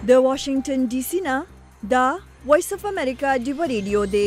د واشنگټن ډي سي نه دا وایس اف امریکا ډیو ریډیو دی.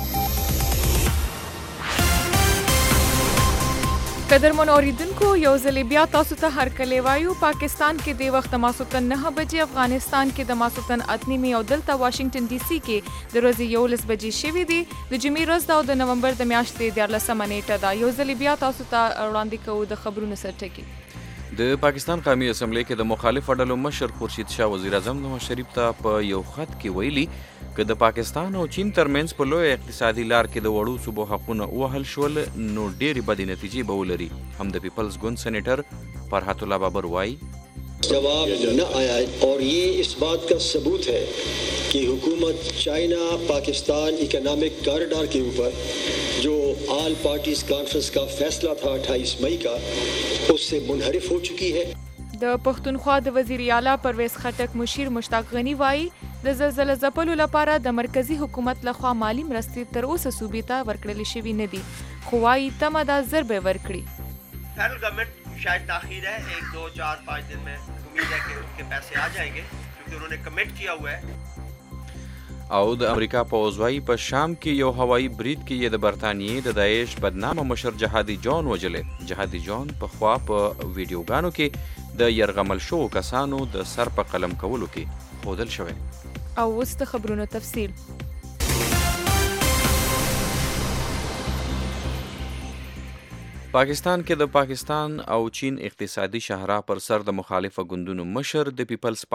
قدرمن اوریدونکو یو ځل بیا تاسو ته هرکلی وایو. پاکستان کې د وخت ماسوتن 9 بجې، افغانستان کې د ماسوتن 8 او دلته واشنگټن ډي سي کې د ورځې 11 بجې شوې دي. د جمعې ورځ ده او د نومبر د میاشتې 14 نیټه ده. یو ځل بیا تاسو ته وړاندې کوو د خبرونو سرټکي. د پاکستان قومي اسمبلی کې د مخالفو ډلو مشر خورشید شاه وزیر اعظم نواز شریف ته په یو خط کې ویلي که د پاکستان او چین ترمنځ په لوی اقتصادي لار کې د وړو صوبو حقونه ووهل شول نو ډېرې بدې نتیجې به ولري. هم د پیپلز ګوند سینیټر فرحت الله بابر وایي जवाब न आया और ये इस बात का सबूत है कि हुकूमत चाइना पाकिस्तान इकोनॉमिक कॉरिडोर के ऊपर जो ऑल पार्टीज कॉन्फ्रेंस का फैसला था 28 मई का उससे मुनहरिफ हो चुकी है. د پښتونخوا د وزیر اعلی پرویز خټک مشیر مشتاق غنی وایي د زلزلې ځپلو لپاره د مرکزی حکومت لخوا مالی مرستې تر اوسه صوبې ته ورکړل شوې نه دي، خو وایي تمه ده زر به ورکړي. फेडरल गवर्नमेंट शायद ताखीर है, 1 2 4 5 दिन में उम्मीद है कि उनके पैसे आ जाएंगे क्योंकि उन्होंने कमिट किया हुआ है. او د امریکا پوځ وایي په شام کې یو هوایي برید کې یې د برطانیې د داعش بدنامه مشر جهادي جان وژلی. جهادي جان پخوا په ویډیوګانو کې د یرغمل شوو کسانو د سر په قلم کولو کې ښودل شوی. او اوس د خبرونو تفصیل. پاکستان کې د پاکستان او چین اقتصادي شاهراه پر سر د مخالفه ګوندونو مشر د پیپلز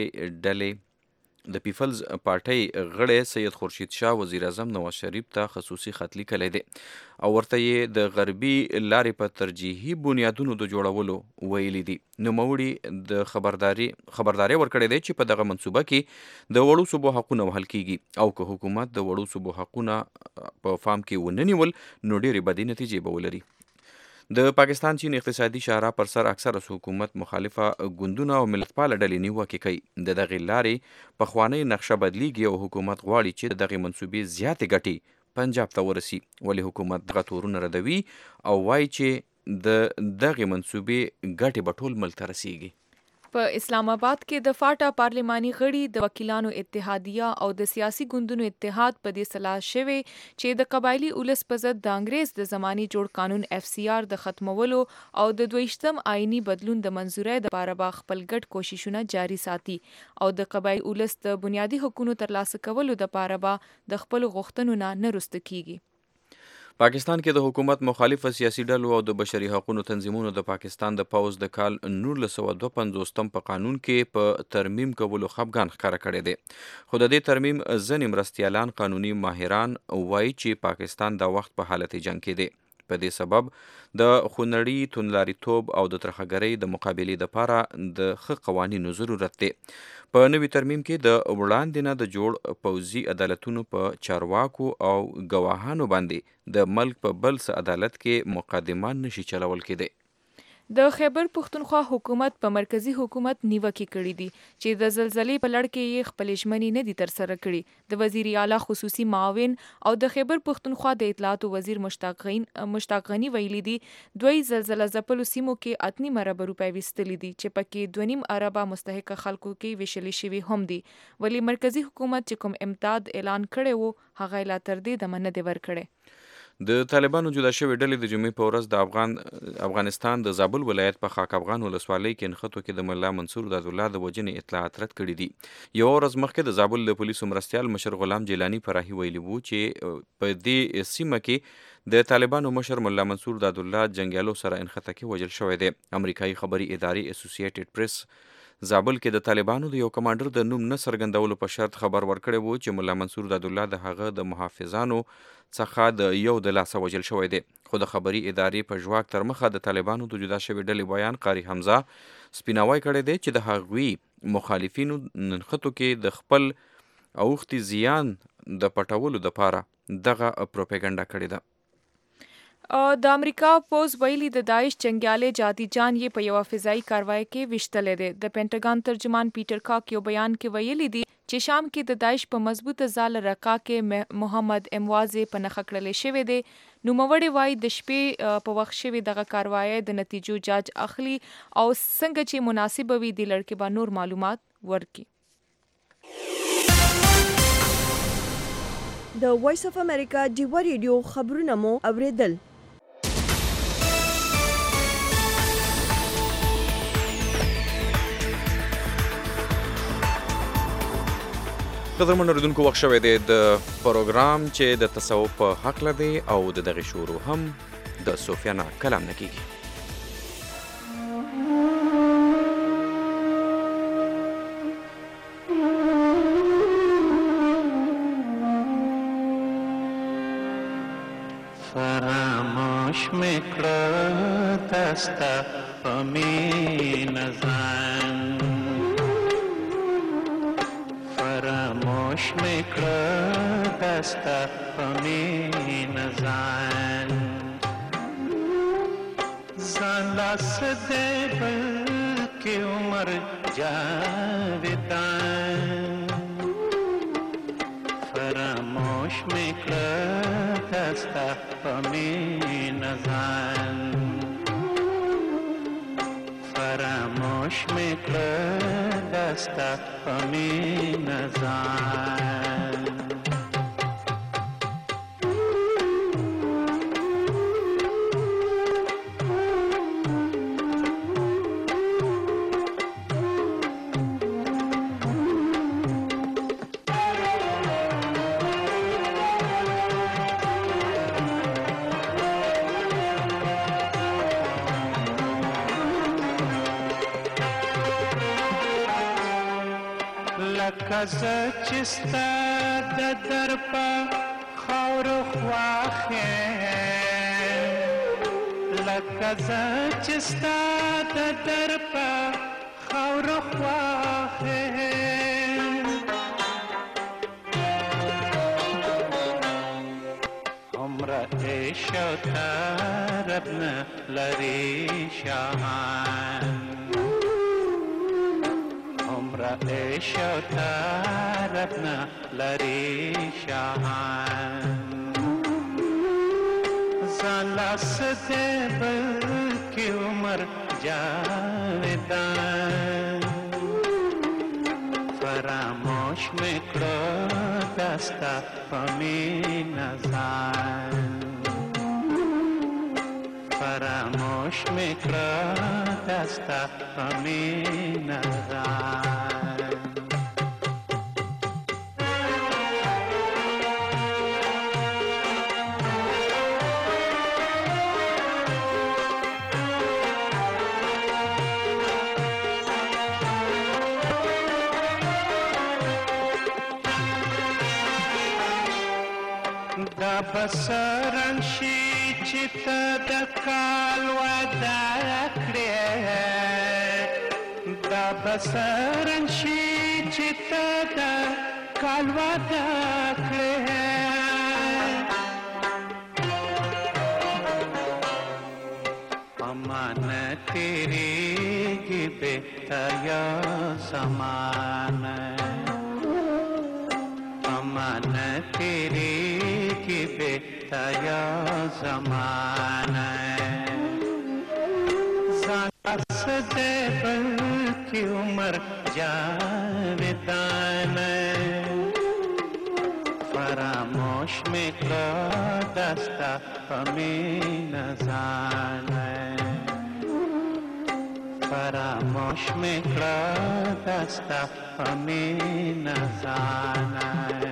پارټۍ غړی سید خورشید شاه وزیر اعظم نواز شریف ته خصوصي خط لیکلی دی او ورته یې د غربي لارې په ترجیحي بنیادونو د جوړولو ویلي دي. نوموړي د خبرداري ورکړې دی چې په دغه منصوبه کې د وړو صوبو حقونه وهل کیږي او که حکومت د وړو صوبو حقونه په فام کې ونه نیول نو ډېرې بدې نتیجې به ولري. د پاکستان چین اقتصادي شاهراه پر سر اکثره حکومت مخالفه ګوندونه او ملتپاله ډلې نیوکې کوي. د دغې لارې پخوانۍ نقشه بدلیږي او حکومت غواړي چې د دغې منصوبې زیاتې ګټې پنجاب ته ورسي، ولې حکومت دغه تورونه ردوي او وایي چې د دغې منصوبې ګټې به ټول ملک ته رسیږي. په اسلام آباد کې د فاټا پارلماني غړي د وکیلانو اتحادیه او د سیاسي ګوندونو اتحاد په دې سلا شوی چې د قبایلی اولس په ضد د انګریز د زماني جوړ قانون FCR د ختمولو او د 22م آئینی بدلون د منظورۍ لپاره به خپل ګډ کوششونه جاري ساتي او د قبایلی اولس د بنیادي حقوقو ترلاسه کولو لپاره به د خپل غوښتنو نه رسته کیږي. پاکستان کې د حکومت مخالفه سیاسي ډلو او د بشري حقوقو تنظیمونو د پاکستان د پوځ د کال 1952 په قانون کې په ترمیم کولو خفګان ښکاره کړی دی. خو د دې ترمیم ځینې مرستیالان قانوني ماهران وایي چې پاکستان د وخت په حالت جنګ کې دی. په دې سبب د خونړي توندلاریتوب او د ترهګرۍ د مقابلې لپاره د ښه قوانینو ضرورت دی. په نوي ترمیم کې د وړاندې نه د جوړ پوځي عدالتونو په چارواکو او ګواهانو باندې د ملک په بل څه عدالت کې مقدمه نشي چلول کېدی. د خیبر پښتونخوا حکومت په مرکزی حکومت نیوکې کړې دي چې د زلزلې په لړ کې یې خپل ژمنې نه دي ترسره کړي. د وزیر اعلی خصوصي معاون او د خیبر پښتونخوا د اطلاعات وزیر مشتاق غنی ویلي دي دوی زلزلہ ځپلو سیمو کې 8 ارب روپۍ ویستلې دي چې پکې 2.5 ارب مستحق خلکو کې ویشلې شوي هم دي، ولی مرکزی حکومت چې کوم امداد اعلان کړی وو هغه لا تر دې دمه نه دی ورکړی. د طالبانو جدا شوې ډلې د جمعې په ورځ د افغانستان د زابل ولایت په خاک افغان ولسوالۍ کې نښتو کې د ملا منصور دادالله د وژنې اطلاعات رد کړي دي. یو ورځ مخکې د زابل د پولیسو مرستیال مشر غلام جیلانی فراهي ویلي وو چې په دې سیمه کې د طالبانو مشر ملا منصور دادالله جنګیالو سره نښته کې وژل شوی دی. امریکایي خبري ادارې اسوسییټډ پریس زابل کې د طالبانو د یو کمانډر د نوم نه څرګندولو په شرط خبر ورکړی وو چې ملا منصور دادالله د هغه د محافظانو څخه د یو د لاسه وژل شوی دی. خو د خبري ادارې په ژواک تر مخه د طالبانو د جدا شوې ډلې بیان قاری حمزه سپیناوی کړی دی چې د هغوی مخالفینو نښتو کې د خپل اوښتي زیان د پټولو دپاره دغه پروپاګاندا کړې ده. د امریکا پوز ویلي د داعش جنګیالي جهادي جان یې په یو فضایي کاروای کې وشتلې دی. د پینټاګان ترجمان پیټر کاک یو بیان کې ویلي دی چې شام کې د داعش په مضبوطه ځال رقا کې محمد اموازې په نښه کړلې شوی دی. نوموړی وایي د شپې په وخت شوی دغه کاروای د نتیجو جاج اخلي او څنګه چې مناسب وي د لړکې به نور معلومات ورکړي. د وایس اف امریکا ډیوه ریډیو خبرونه مو اوریدل. قدرمن اوریدونکو، وخت شوی دی د پروګرام چې د تصوف په هکله دی او د دغې شروع هم د سفیانه کلام نه کیږي. فراموش میکړه دستا په مینه ځان، فراموش میکړه دستا په مینه ځان، ځان لاس دې بلکې عمر جاویدان، فراموش میکړه دستا په مینه ځان، فراموش میکړه دستا په مینه ځان. لکه زه چې ستا د در په خاورو خواښ یم، لکه زه چې ستا د در په خاورو خواښ یم، هومره عیش او طرب نه لري شاهان، عیش و طرب نه لري شاهان، ځان لاس دې بلکې عمر جاویدان، فراموش میکړه دستا په مینه ځان، فراموش میکړه دستا په مینه ځان. دا بسرن شي چې ته د کال وعده کړې، دا بسرن شي چې ته د کال وعده کړې، امانه تیریږي بهتیا زمانه، امانه تیریږي بهتیا زمانه، ځان لاس دې بلکې عمر جاویدانه، فراموش میکړه دستا په مینه ځانه، فراموش میکړه دستا په مینه ځانه.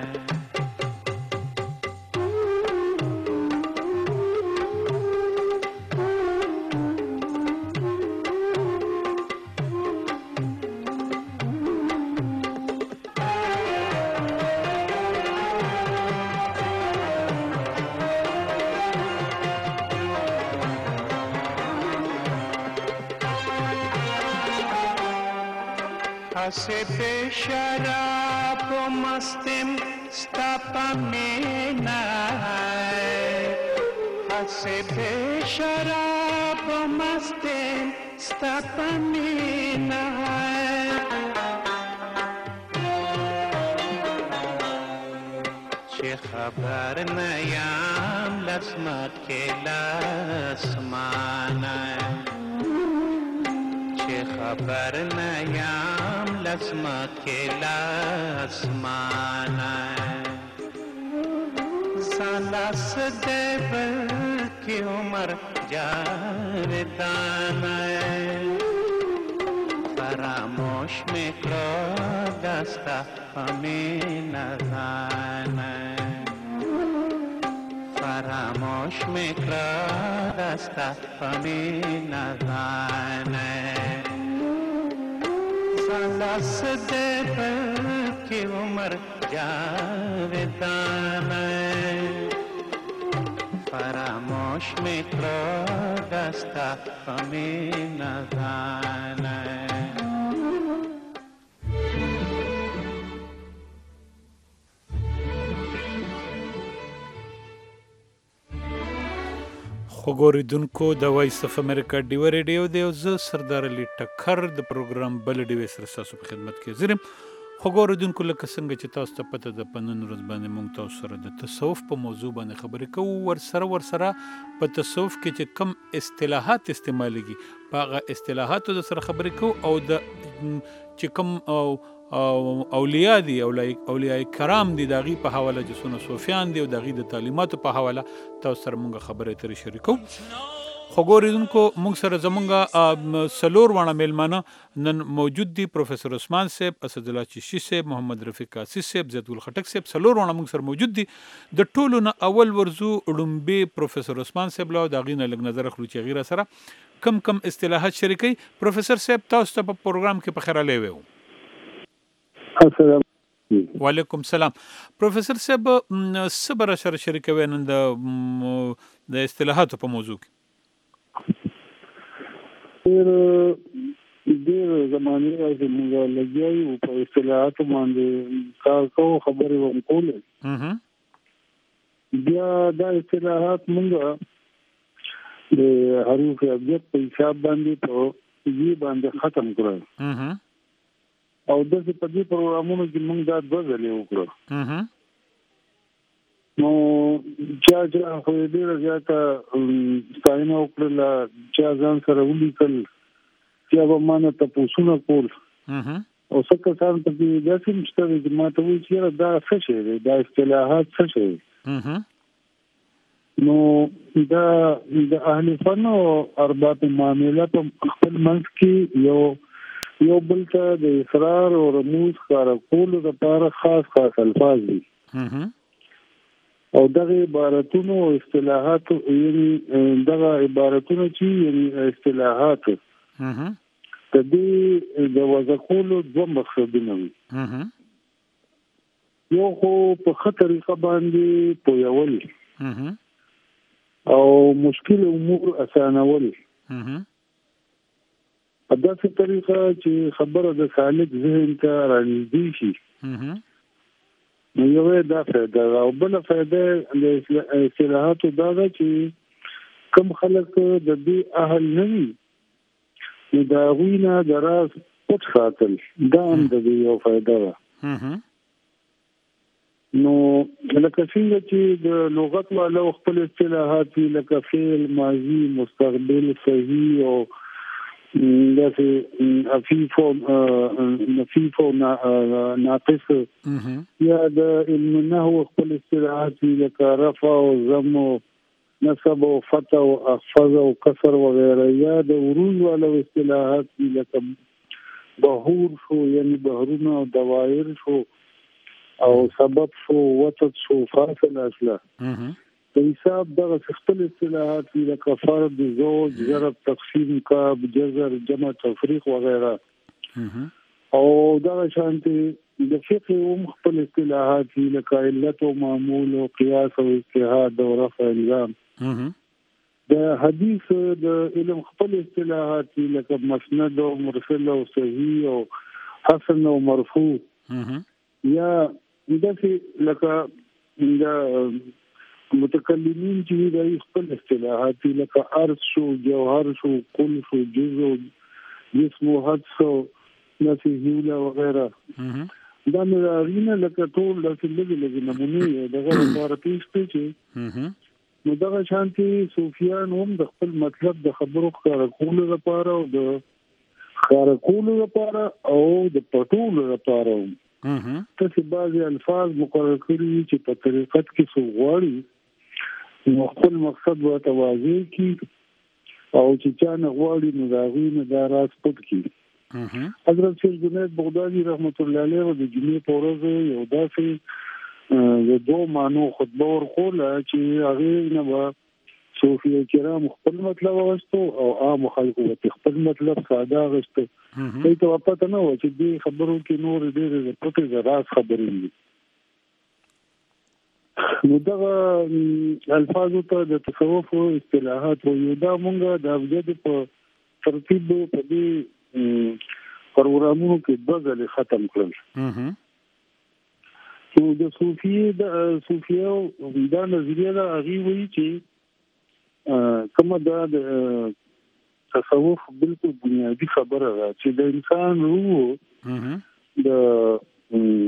हसे बेशराब मस्तिम स्तापा मीना है, हसे बेशराब मस्तिम स्तापा मीना है, चे खबर नयाम लस्मत के लस्माना, चे खबर नयाम लस्मत के लस्माना, सांस दे की उम्र जावेदाना फरामोश में करो दस्ता हमें न जाना फरामोश में करो दस्ता हमें न जाना सांस दे की उम्र जावेदाना फरामोश में करो दस्ता हमें न जाना خوګوریدونکو د وایس اف امریکا ډیو ریډیو دی او زه سردار علي ټکر د پروګرام بل ډیو سره تاسو په خدمت کې زرم خوګوریدونکو لکه څنګه چې تاسو ته پته د پنن ورځ باندې مونږ تاسو سره د تصوف په موضوع باندې خبرې کوو ورسره په تصوف کې چې کم اصطلاحات استعمالېږي په هغه اصطلاحاتو د سره خبرې کوو او د چې کم اولیاء دي اولیاء کرام دي داغي په حواله چې سونه صوفیان دي او داغي د تعلیماتو په حواله تاسو سره مونږ خبرې ترې شریکو خوګوریدونکو مونږ سره زمونږه سلور وانه میلمانه نن موجود دي پروفیسور عثمان صاحب اسد الله چشتی صاحب محمد رفیق قاسی صاحب زید الخټک صاحب سلور وانه مونږ سره موجود دي د ټولو نه اول ورزو ډومبه پروفیسور عثمان صاحب له داغي نه لګ نظر خلو چې غیره سره کم اصطلاحات شریکي پروفیسور صاحب تاسو ته په پروګرام کې په خیر لوي السلام وعلیکم السلام پروفیسور صاحب صبر سره شریکوي نن د اصطلاحاتو په موضوع کې ډېر زمانه راځي موږ لګیایو په اصطلاحاتو باندې کار کوو خبرې وکولې بیا دا اصطلاحات موږ د حروف ابجد په حساب باندې په دې باندې ختم کړو او د دې په دې پروګرامونو کې موږ دا بدلې وکړو نو چې خو دې راځه ستاینه وکړه چې ځان سره ولیکل چې به مانه تاسو نه کول او څنګه ځان ته دې چې مشتري ما ته وی چې دا څه شي دا اصطلاحات څه شي نو دا د اهل فن او ارباب معاملات په خپل منځ کې یو بل ته د اصرار او رموز کار کول لپاره خاص الفاظ دي او دغه عبارتونو او اصطلاحات یعنی دغه عبارتونو چې یعنی اصطلاحات د دې د وځکولو دوه مقصدونه وي یو خو په خطرې باندې پویول او مشکل امور اسانول په داسې طریقه چې خبره د خالق ذهن ته راځي شي نو یو دا فائدہ او بل فائدہ د اصطلاحاتو دا ده چې کم خلک د دې اهل نه وي نو دا غوینه دراز پټ ساتل دا هم د یو فائدہ ده نو لکه څنګه چې د لغت والو خپل اصطلاحات لکه فعل ماضی مستقبل صحیح او داسې نفیف او ناقص یا د علم نحو خپل اصطلاحات لکه رفع او ضم او نصب او فتح او اخفض او کسر وغیرہ یا د عروض والو اصطلاحات لکه بهور شو یعنی بهرونه او دوائر شو او سبب شو وسط شو فاصله اصله په حساب دغه خپل اصطلاحات لکه فرد زوج ضرب تقسیم کاب جزر جمع تفریق وغیرہ او دغه شانتي د فقه هم خپل اصطلاحات لکه علت او معمول او قياس او اجتهاد او رفع الزام د حدیث د علم خپل اصطلاحات لکه مسند او مرسل او صحیح او حسن او مرفوع یا دغه لکه د متکلمین چې د خپل اصطلاحات لکه عرض شو جوهر شو کل شو جزء جسم او حدث او نفیذ وغیرہ دا مراغینه لکه ټول لږ نمونه دغه لپاره پیښ کړي نو دغه شانتي صوفیان هم د خپل مطلب د خبرو کولو لپاره او د کولو لپاره او د پټولو لپاره ته بعضي الفاظ مقرر کړي چې په طریقت کې څو غواړي نو خپل مقصد ورته واضح کی او چې چا نه غواړي نو دا غوي نه دا راز پټ کی. حضرت شیخ جنید بغدادي رحمت الله علیه د جمعې په ورځ یو داسې د دوه مانو خطبه ورکوله چې هغه نه به صوفیه کرام خپل مطلب واغستو او عام خلکو ته خپل مطلب ساده واغستو. دوی ته پته نه و چې دې خبرو کې نور ډېر پټې راز خبرې دي. نو دغه الفاظو ته د تصوف اصطلاحات وایي. دا مونږه د ابجد په ترتیب په دې پروګرامونو کې بدل ختم کړل. نو د صوفیه دا نظریه دا هغه وایي چې کومه د تصوف بالکل بنیادی خبره ده چې د انسان روح د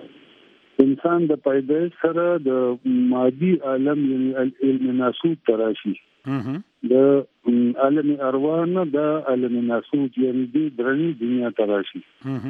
انسان د پیدایش سره د مادي عالم یعنی علم ناسوت تراشي د عالم ارواح نه د عالم ناسوت یعنی د درنی دنیا تراشي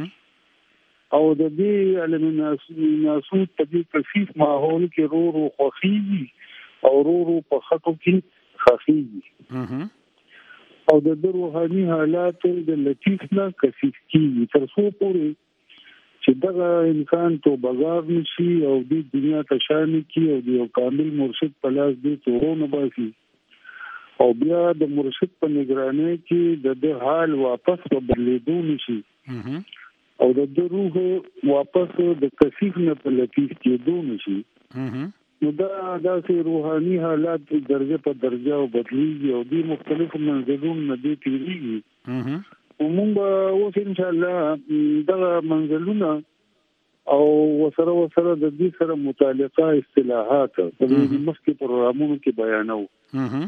او د دې عالم ناسوت په دې کثیف ماحول کې رو خوخي او رو په خطو کې خفي او د روحاني حالات د لطیف نه کثیف کیږي تر څو پورې چې دغه انسان تو بازار نشي او د دنیا ته شان کی او د یو کامل مرشد په لاس دې تورونه باسي او بیا د مرشد په نگرانی کې د حال واپس په بدلیدو نشي او د روح واپس د کثیف نه په لطیف کېدو نشي. نو دا سه روحاني حالات درجه په درجه او بدلیږي او د مختلفو منزلونو نه دي تیریږي. ومونږ اوس ان شاء الله دا منزلونه او وسره د دې سره متعلقه اصطلاحات په دې مخکې پروګرامونو کې بیانو.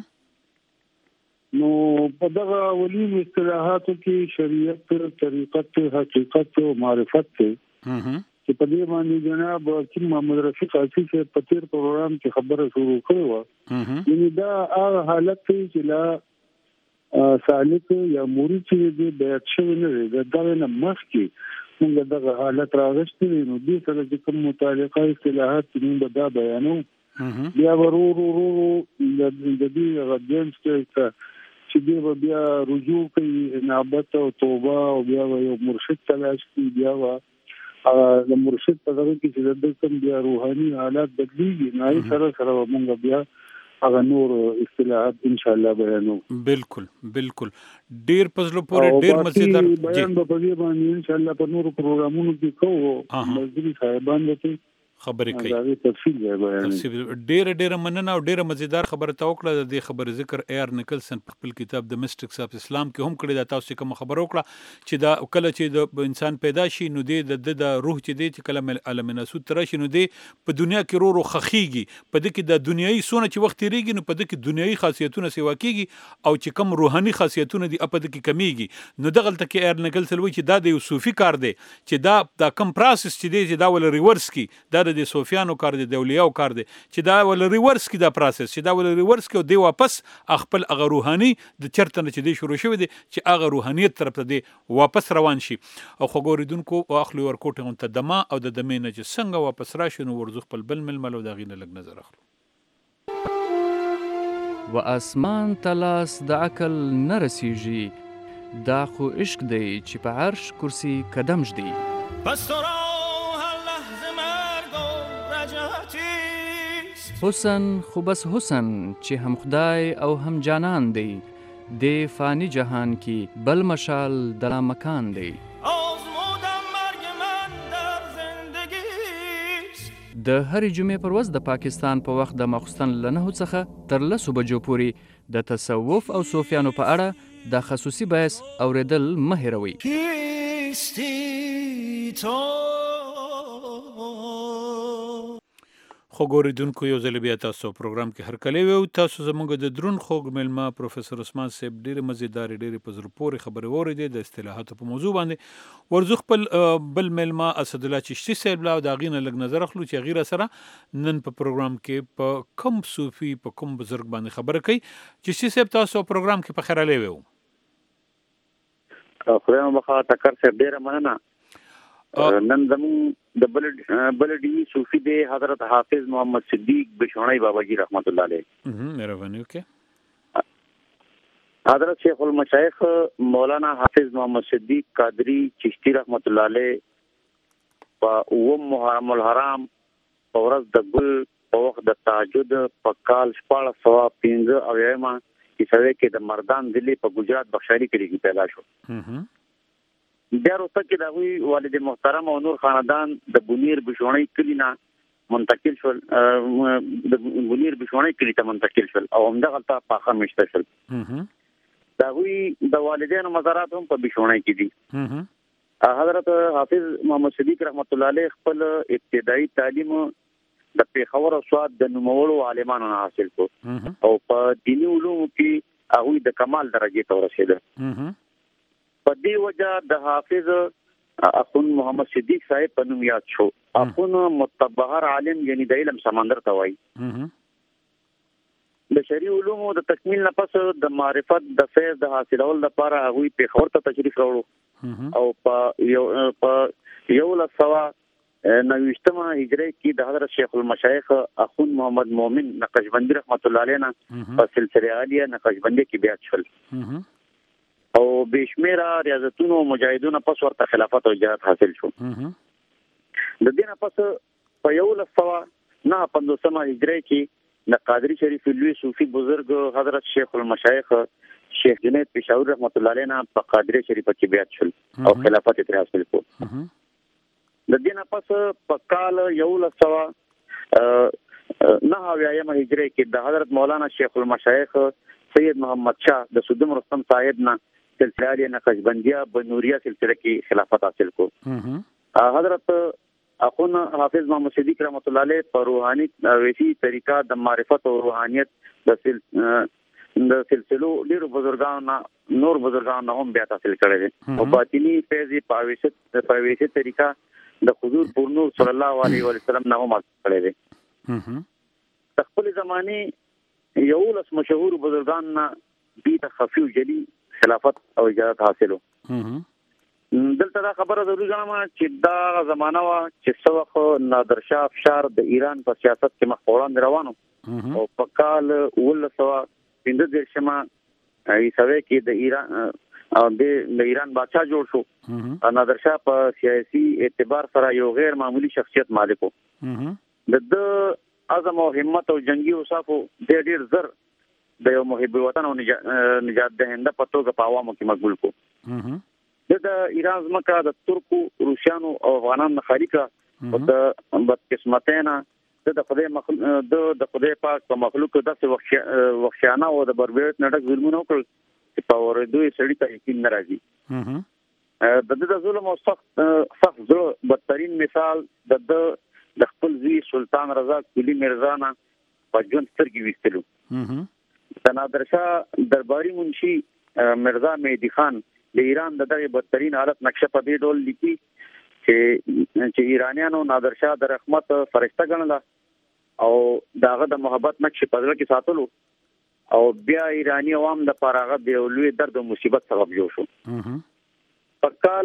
نو په دغه اولین اصطلاحاتو کې شریعت، طریقت، حقیقت او معرفت ته چې په دې باندې جناب حکیم محمد رفیق حاجی سے په تیر پروګرام کې خبره شروع کړې و. یعنی دا هغه حالت چې لا سالک یا مرید چې دې بیعت شوی نه دی دغه نه مخکې موږ دغه حالت راغشتې نو دې سره چې کوم متعلقه اصطلاحات موږ دا بیانو بیا ورو د دې غدین چې دې بیا رجوع کوي انابت او توبه او بیا یو مرشد تلاش کوي بیا د مرشد په دغه کې چې د کوم بیا روحاني حالات بدلیږي نه سره موږ بیا هغه نور اصطلاحات ان شاء الله بیانو. بالکل ډیر پزلو پورې ډیر مزیدار بیان به په دې باندې ان شاء الله په نور پروګرامونو کې کوو مزدوري صاحبان ته خبرې کوي. دا تفصیل بیان ډیر مننه او ډیر مزیدار خبره تا وکړه. د دې خبر ذکر ایر نیکلسن په خپل کتاب د مسټکس اف اسلام کې هم کړی دا. تاسو کوم خبر وکړه چې دا کله چې د انسان پیدا شي نو د روح چې کله عالم ناسوت ترشي نو په دنیا کې رو خخيږي په دې کې د دنیوي سونه چې وخت ریږي نو په دې کې دنیوي خاصیتونه سیوا کیږي او چې کم روحاني خاصیتونه دي په دې کې کمیږي. نو دغه تل کې ایر نیکلسن وایي چې دا د صوفي کار دی چې دا کم پروسس چې دی دا ول ریورس کی دا د صوفیانو کار دی د اولیاءو کار دی چې دا ول ریورس کی دا پروسس چې دا ول ریورس کی او دی واپس خپل هغه روحاني د چرته چې دی شروع شوی دی چې هغه روحانيت طرف ته دی واپس روان شي. او خګوریدونکو اخلي ورکوټه هم ته دما او د دمه نه چې څنګه واپس راشي نو ورزخ خپل بل ململو دا غینه لګ نظر اخلو. و اسمان تلاس د عقل نرسیږي دا خو عشق دی چې په عرش کرسی قدم جدي. حسن خو بس حسن چې هم خدای او هم جانان دی د فانی جهان کې بل مشال دلا مکان دی. د هرې جمعې پر ورځ د پاکستان په وخت د ماخوستن له 9 څخه تر 10 بجو پورې د تصوف او صوفیانو په اړه د خصوصي بحث اوریدل مه هېروئ. خو ګوریدونکو یو ځل بیا تاسو پروګرام کې هرکلی وو. تاسو زموږ د درون خوږ ملما پروفیسور عثمان صاحب ډېرې مزیدارې ډېرې په زړه پورې خبرې واورېدې د اصطلاحاتو په موضوع باندې. ورزو خپل بل ملما اسدالله چشتي صاحب لا د هغې نه لږ نظر اخلو چې هغې را سره نن په پروګرام کې په کوم صوفي په کوم بزرګ باندې خبره کوي. چشتي صاحب تاسو پروګرام کې په خیرالی وو. خدای مو بخښه ټکر صاحب ډېره مننه. نن زمون د بلډي صوفي دی حضرت حافظ محمد صدیق بشونای بابا جی رحمت الله علیه مهرباني وکړه. حضرت شیخ المشایخ مولانا حافظ محمد صدیق قادری چشتی رحمت الله علیه په محرم الحرام په ورځ د ګل په وخت د تهجد په کال 1415 اویما کیسه کې د مردان ضلع په ګجرات بخشاری کې پیدا شو. بیا وروسته کې د هغوی والد محترم او نور خاندان د بونیر بشونی کلی نه منتقل شول، د بونیر بشونی کلی ته منتقل شول او همدغلته پاخه مشته شول. د هغوی د والدینو مزارات هم په بشونی کې دي. حضرت حافظ محمد صدیق رحمت الله علیه خپل ابتدایي تعلیم د پیښور او سواد د نوموړو عالمانو حاصل کړ او په دینی علومو کې هغوی د کمال درجې ته ورسېدل. په دې وجه د حافظ اخون محمد صدیق صاحب په نوم یاد شو. اخون متبهر عالم یعنی د علم سمندر ته وایي. د شرعي علومو د تکمیل نه پس د معرفت د فیض د حاصلولو لپاره هغوی پیښور ته تشریف راوړو او په 1990 هجری کې د حضرت شیخ المشایخ اخون محمد مومن نقشبندی رحمت الله علیه نه په سلسله عالیه نقشبندی کې بیعت شول او بشمیره ریاضتونو مجاهدونو پس ورته خلافت او جهاد حاصل شو. د دې نه پس په 1915 هجری کې د قادری شریف لوی صوفي بزرگ حضرت شیخ المشایخ شیخ جنید پېښور رحمت الله علیه نه په قادری شریف کې بیعت شول او خلافت یې حاصل کړ. د دې نه پس په کال 1909 هجری کې د حضرت مولانا شیخ المشایخ سید محمد شاه د سودم رستم صاحب نه سلسله عالیه نقشبندیه بنوریا سلسله کې خلافت حاصل کو. حضرت اخون حافظ محمد صدیق رحمت الله علیه په روحاني ویسی طریقه د معرفت او روحانیت د سلسلو ډیرو بزرګانو نور بزرګانو هم بیا حاصل کړي دي او باطنی فیض په ویسی طریقه د حضور پر نور صلی الله علیه وسلم نه هم حاصل کړي دي. خپل زمانه یو لس مشهور بزرګان نه د خفي او جلی خلافت او اجازه حاصلو. دلته دا خبره ضروري ګڼم چې دا زمانہ وا چې سوخ نادر شاه افشار د ایران په سیاست کې مخ وړاندې روانو او په کال 1915 عیسوي کې د ایران او د ایران بادشاہ جوړ شو. نادر شاه په سیاسي اعتبار سره یو غیر معمولی شخصیت مالک و. د عزم او همت او جنگي اوصافو د ډیر زر د یو محب وطن او نجات دهنده په توګه په عوامو کې مقبول کو. د ایران ځمکه د ترکو روسیانو او افغانانو خالي کا او د بدقسمتینا د خدای پاک په مخلوق داسې وحشیانه او د بربریت نډک ظلمونه وکړل چې په ورېدو یې سړی ته یقین نه راځي. د ظلم او سخت زړه بدترین مثال د خپل زوی سلطان رضا کولی مرزا نه په ژوند سترګې ویستلو. د نادر شاه درباري منشي مرزا مهدي خان د ایران دغه بدترین حالت نقشه په دې ډول لیکي چې ایرانیانو نادر شاه د رحمت فرشته ګڼله او داغه د محبت نقشه په ځل کې ساتلو او بیا ایرانی عوام د پاراغه د لوی درد او مصیبت سبب جوړ شو. په کال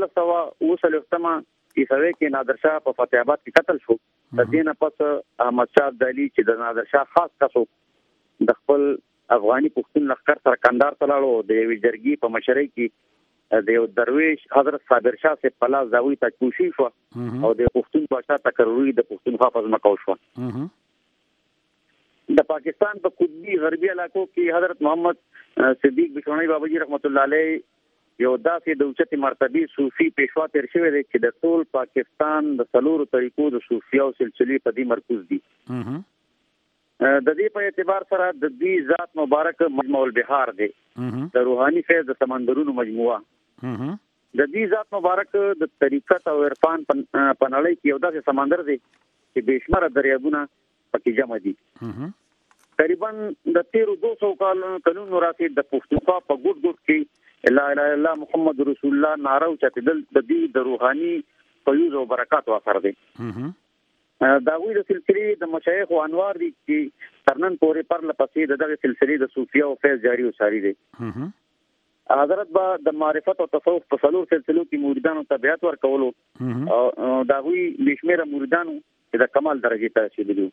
1920 عیسوي کې نادر شاه په فتح آباد کې قتل شو. د دې نه پس احمد شاه ابدالي چې د نادر شاه خاص کسو د خپل افغاني پښتون لښکر سره کندهار ته لاړو. د یوې جرګې په مشرۍ کې د یو درویش حضرت صابر شاه سے پلاس داوی ته کوشش شو او د پښتون بادشاہ تقرری د پښتونخوا په ځمکه وشو. د پاکستان په قطبی غربي علاقو کې حضرت محمد صدیق بشونی بابا جی رحمت الله علیه یو داسې د اوچتې مرتبه صوفي پیشوا تیر شوی دی چې د ټول پاکستان د څلورو طریقو د صوفیاو سلسلې په دې مرکز دي. د دې په اعتبار سره د دې ذات مبارک مجموع البحار دی، د روحاني فیض د سمندرونو مجموعه. د دې ذات مبارک د طریقت او عرفان په نړۍ کې یو داسې سمندر دی چې بشماره دریابونه پکې جمع دي. تقریبا د 1300 کلونو راځي د پښتونخوا په ګډ کې لا اله الا الله محمد رسول الله نارو چې د دې د روحاني فیوز او برکات واثر دي. دا وی د سلسله د مشایخ او انوار دي چې ترنن پورې پر لپسې دغه سلسله د صوفیا او فیض جاری او ساری دي. حضرت با د معرفت او تصوف په څلور سلسلو کې مریدانو ته بیعت ورکولو او دا غوي بشمیره مریدانو چې د کمال درجه ته رسیدلي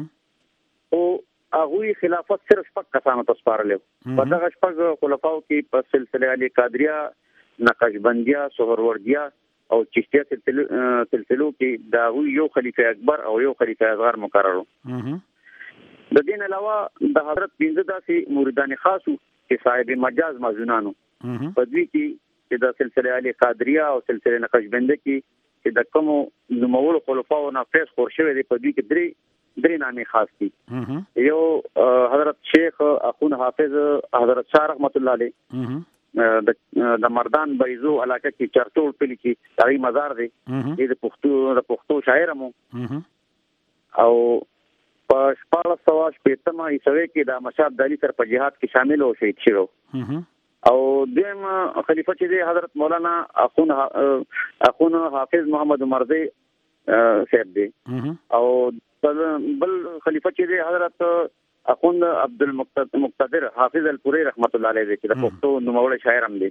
او هغه خلافت صرف شپږ کسانو ته سپارلو په دغه شپږ خلفاو کې په سلسله علی قادریه، نقشبندیه، سهروردیه او چشتیه سلسلو کې دا یو خلیفہ اکبر او یو خلیفہ اصغر مقررو. د دین علاوه د حضرت 15 داسې مریدان خاصو چې صاحب مجاز مازونانو په دوی کې د سلسله علی قادریه او سلسله نقشبندیه کې چې د کوم نوموړو خلفاو نه فیض خور شوی دی په دوی کې درې نامې خاص دي. یو حضرت شیخ اخون حافظ حضرت شاه رحمت الله علیه د مردان بایزو علاقه کې چرتول پلی کې دغه مزار دی د پښتو شاعر مو او په 1415 عیسوي کې د مشاب دلی سره په جهاد کې شامل او شهید شو او دیم خلیفہ چې دی حضرت مولانا اخون حافظ محمد مرضی صاحب دی او بل خلیفہ چې دی حضرت اخوند عبد المقتدر حافظ الپوری رحمت الله علیه چې د پښتو نوموړی شاعر هم دی.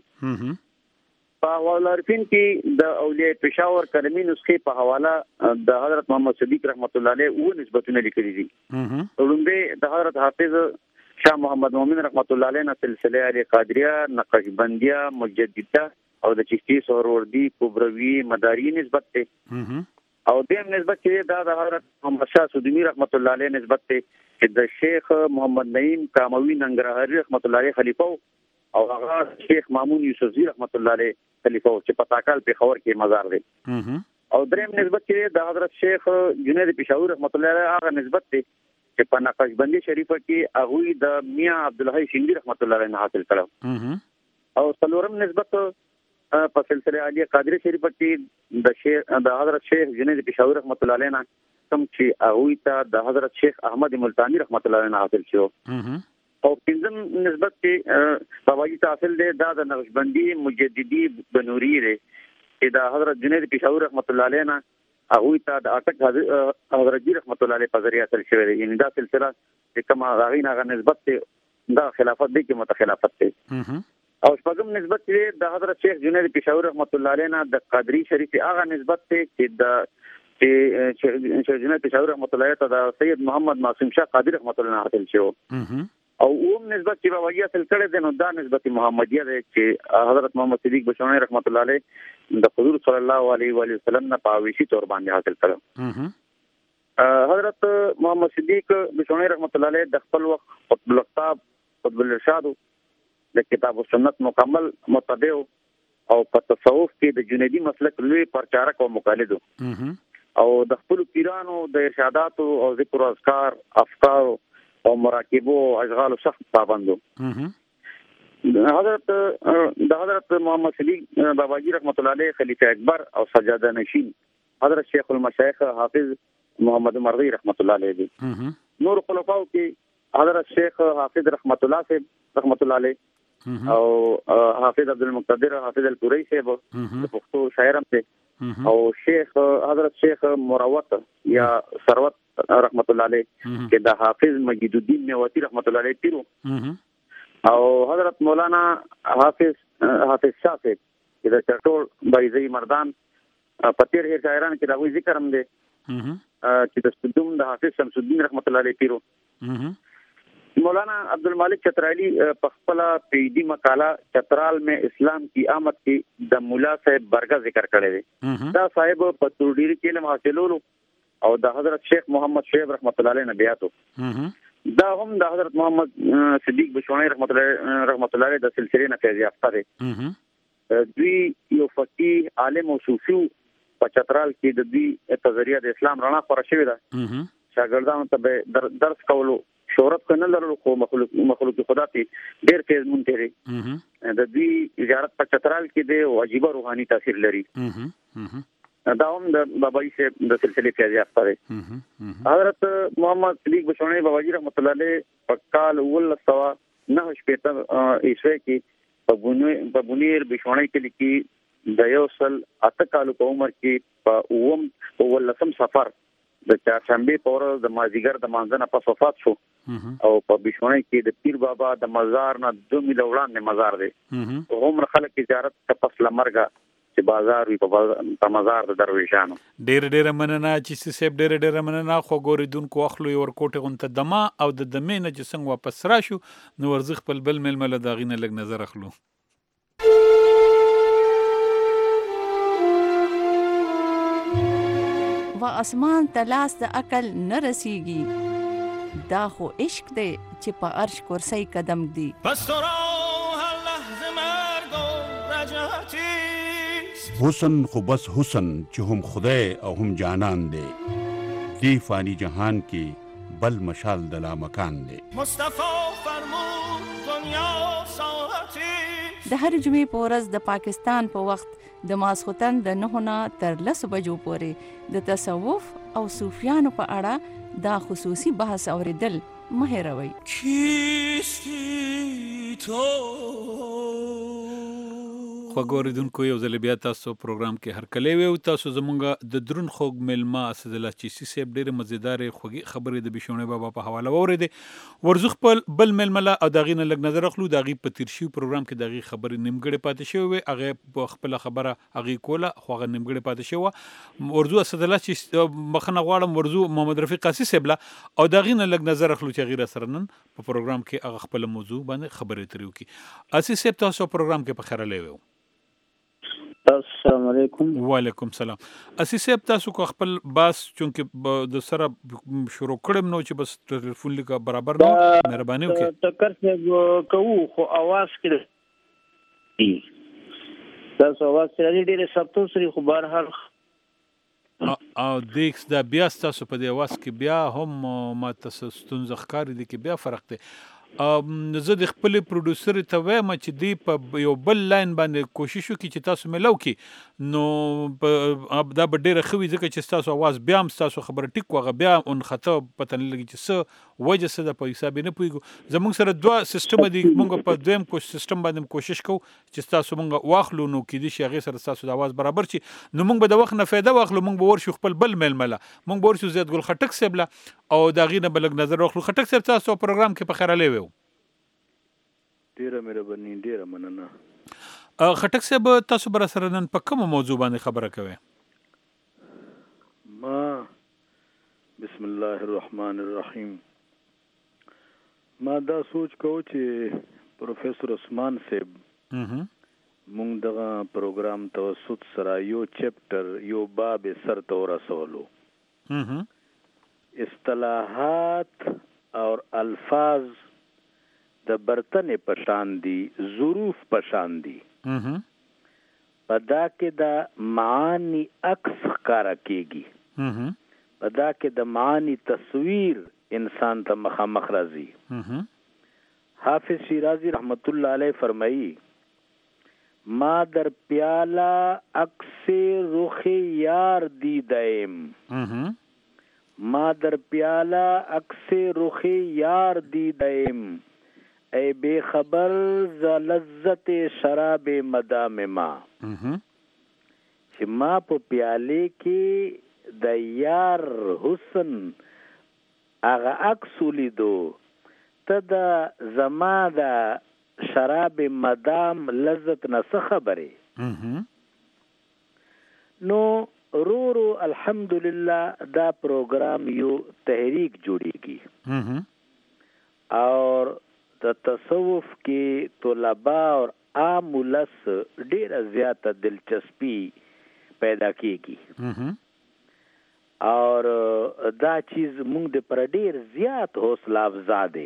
په حواله عارفین کې د اولیاء پېښور کرمی نسخې په حواله د حضرت محمد صدیق رحمت الله علیه او نسبتونه لیکلي دي. وړاندې د حضرت حافظ شاه محمد مومن رحمت الله علیه سلسله علی قادریه، نقشبندیه، مجدده او د چشتی سهروردی، کبروی، مداری نسبت ته او دیم نسبت چې د حضرت محمد شاه سودمی رحمت الله علیه نسبت ته چې د شیخ محمد نعیم کاموی ننګرهاری رحمت الله علیه خلیفہ او هغه شیخ مامون یوسفزی رحمت الله علیه خلیفہ چې په تاکال پېښور کې مزار دی او دریم نسبت چې د حضرت شیخ جنید پېښور رحمت الله علیه هغه نسبت ته چې په نقشبندی شریفه کې هغه د میاں عبدالحی سیندی رحمت الله علیه حاصل کړو او څلورم نسبت په سلسله علی قادری شریفه کې د حضرت شیخ جنید پېښور رحمت الله علیه کوم چې هغه ته د حضرت شیخ احمد ملتانی رحمت الله علیه حاصل شو او پنځم نسبت کې باباجي حاصل دی د نقشبندی مجددی بنوری دی چې د حضرت جنید پېښور رحمت الله علیه هغه ته د اټک حضرت جی رحمت الله علیه په ذریعہ حاصل شوی دی. یعنی دا سلسله چې کومه هغه نه نسبت ته دا خلافت دی کې متخلافت دی او شپږم نسبت چې د حضرت شیخ جنید پېښور رحمت الله علیه د قادری شریف هغه نسبت ته چې د شیخ جنید پېښور رحمت الله علیه ته د سید محمد معصوم شاه قادری رحمت الله حاصل شو او اوم نسبت چې باباجي حاصل کړی دی نو دا نسبت محمدیه دی چې حضرت محمد صدیق بشونی رحمت الله علیه د حضور صلی الله علیه و وسلم نه پاویشي تور باندې حاصل کړو. حضرت محمد صدیق بشونی رحمت الله علیه د خپل وخت قطب الاقطاب قطب الارشاد د کتاب او سنت مکمل متبع او په تصوف کې د جنیدی مسلک لوی پرچارک او مقلد او د خپل پیرانو د ارشادات او ذکر او اذکار افکار او مراقبه او اشغال سخت پابندو. حضرت محمد صدیق باباجی رحمت الله علیه خلیفہ اکبر او سجاده نشین حضرت شیخ المشایخ حافظ محمد مرضی رحمت الله علیه دي. نور خلفاو کې حضرت شیخ حافظ رحمت الله صاحب رحمت الله علیه او حافظ عبد المقتدر حافظ الپوری صاحب د پښتو شاعر هم دي او شیخ حضرت شیخ مروت یا ثروت رحمت الله علیه چې د حافظ مجید الدین میواتی رحمت الله علیه پیرو او حضرت مولانا حافظ شاه صاحب چې د چرټول بایزي مردان پتیر هر شاعران کې دا وی ذکر هم دي چې د صدوم د حافظ شمس الدین رحمت الله علیه پیرو. مولانا عبدالمالک چترالی په خپل پیډي مقاله چترال میں اسلام کی آمد کی د مولا صاحب برګه ذکر کړی دی. دا صاحب په تورډیر کې علم حاصلولو او د حضرت شیخ محمد شعیب رحمت الله علیه نبیاتو دا هم د حضرت محمد صدیق بشونی رحمت الله علیه د سلسله نه فیض یافته دی. دوی یو فقيه عالم او صوفي په چترال کې د دوی په ذریعہ د اسلام رڼا خور شوی ده. شاګردانو ته درس کولو شهرت کنه لرلو خو مخلوق خدا ته ډېر تیز مونږ لري د دې زیارت په چترال کې د واجب روحاني تاثیر لري. دا هم د باباجي صاحب د سلسله فیض یافته دی. حضرت محمد صدیق بشونی باباجي رحمت الله علیه په کال 1989 عیسوي کې په بونیر بشونی کې د یو سل 8 کالو په عمر کې په 19 سفر د چهارشنبه په ورځ د مازیګر د مانځنه په وفات شو او په بشونه کې د پیر بابا د مزار نه 2 میله وړاندې مزار دی هم خلک زیارت ته پس لمرګه چې بازار وي په مزار د درویشانو. ډېر مننه چې سیب ډېر مننه. خو ګوریدونکو اخلو یو ورکوټه غونته دما او د دمې نه چې څنګه واپس راشو نو ورزخ خپل بل ململ د غینه لګ نظر اخلو. و اسمان تلاس د عقل نه رسیږي دا خو عشق دی چې په عرش کرسی قدم دی. پس تو را هر لحظه مرگ و رجعتی حسن خو بس حسن چې هم خدای او هم جانان دی دی فانی جهان کې بل مشال د لا مکان دی. مصطفی فرمود دنیا ساعتی د هر جمعې په ورځ د پاکستان په وخت د ماسخوتن د 9 نه تر 10 بجو پورې د تصوف او صوفیانو په اړه دا خصوصي بحث اوریدل مه هېروئ. کیستی تو خو ګوریدونکو یو ځل بیا تاسو پروګرام کې هر کله وي او تاسو زمونږ د درون خوږ ملما اسد الله چیسی صاحب ډېر مزیدار خوږی خبرې د بشونه بابا په حواله وریدې ورزخ بل ململا او داغینه لګ نظر اخلو داغي په تیرشي پروګرام کې داغي خبرې نیمګړې پاتې شوی هغه په خپل خبره هغه کوله خو هغه نیمګړې پاتې شوی ورزو اسد الله چیسی مخنه غواړم ورزو محمد رفیق قاسی صاحب او داغینه لګ نظر اخلو چې غیر سره نن په پروګرام کې هغه خپل موضوع باندې خبرې تریو کی اسی صاحب تاسو پروګرام کې په خیره لیو. السلام علیکم. وعلیکم السلام. اسی صاحب تاسو کو خپل باس چونکه د سره شروع کړم نو چې بس ټلیفون لیکه برابر نو مهرباني وکړئ. ټکر څه کوو خو आवाज کړی تاسو आवाज سره ډیره سپتو سری خو بهر حال او دیکس دا بیا تاسو په دې आवाज کې بیا هم ما تاسو ستونزه ښکاری دي کې بیا فرق دی. زه د خپل پروډوسر ته وایم چې دی په یو بل لاین باندې کوشش وکړي چې تاسو ملو کی نو دا به ډیره خوي ځکه چې تاسو आवाज بیا هم تاسو خبره ټیک وغه بیا اون خطا پته نه لګي چې څه وجه څه د په حساب نه پويګو زموږ سره دوه سیستم دي موږ په دویم سیستم باندې کوشش کوو چې تاسو موږ واخلو نو کې دي شي هغه سره تاسو د आवाज برابر شي نو موږ به د وخت نه فایده واخلو موږ به ورشو خپل بل ململه موږ به ورشو زیات ګل خټک سیبله او دا غینه بلګ نظر واخلو خټک سیب تاسو پروګرام کې په خیره لیو. ډیره مهرباني ډیره مننه. خټک صاحب تاسو بر سره نن په کوم موضوع باندې خبره کوئ؟ ما بسم الله الرحمن الرحیم ما دا سوچ کو چې پروفیسور عثمان صاحب مونږ دغه پروګرام توسط سره یو چپټر یو باب سر ته ورسولو اصطلاحات اور الفاظ د برتن پشان دي ظروف پشان دي پدا کې د معانی عکس ښکارا کیږي پدا کې د معانی تصویر انسان ته مخامخ راځي. حافظ شیرازی رحمت الله علیه فرمایي ما در پیالا عکس رخ یار دیدم ما در پیالا عکس رخ یار دیدم ای بے خبر ز لذت شراب مدام ما چې ما په پیاله کې د یار حسن هغه عکس ولیدو ته د زما د شراب مدام لذت نه څه خبره نو رو الحمدلله دا پروګرام یو تحریک جوړیږي اور د تصوف کې طلباء اور عام ولس ډیره زیاته دلچسپي پیدا کیږي اور دا چیز موږ د پر ډیر زیات حوصله افزا دي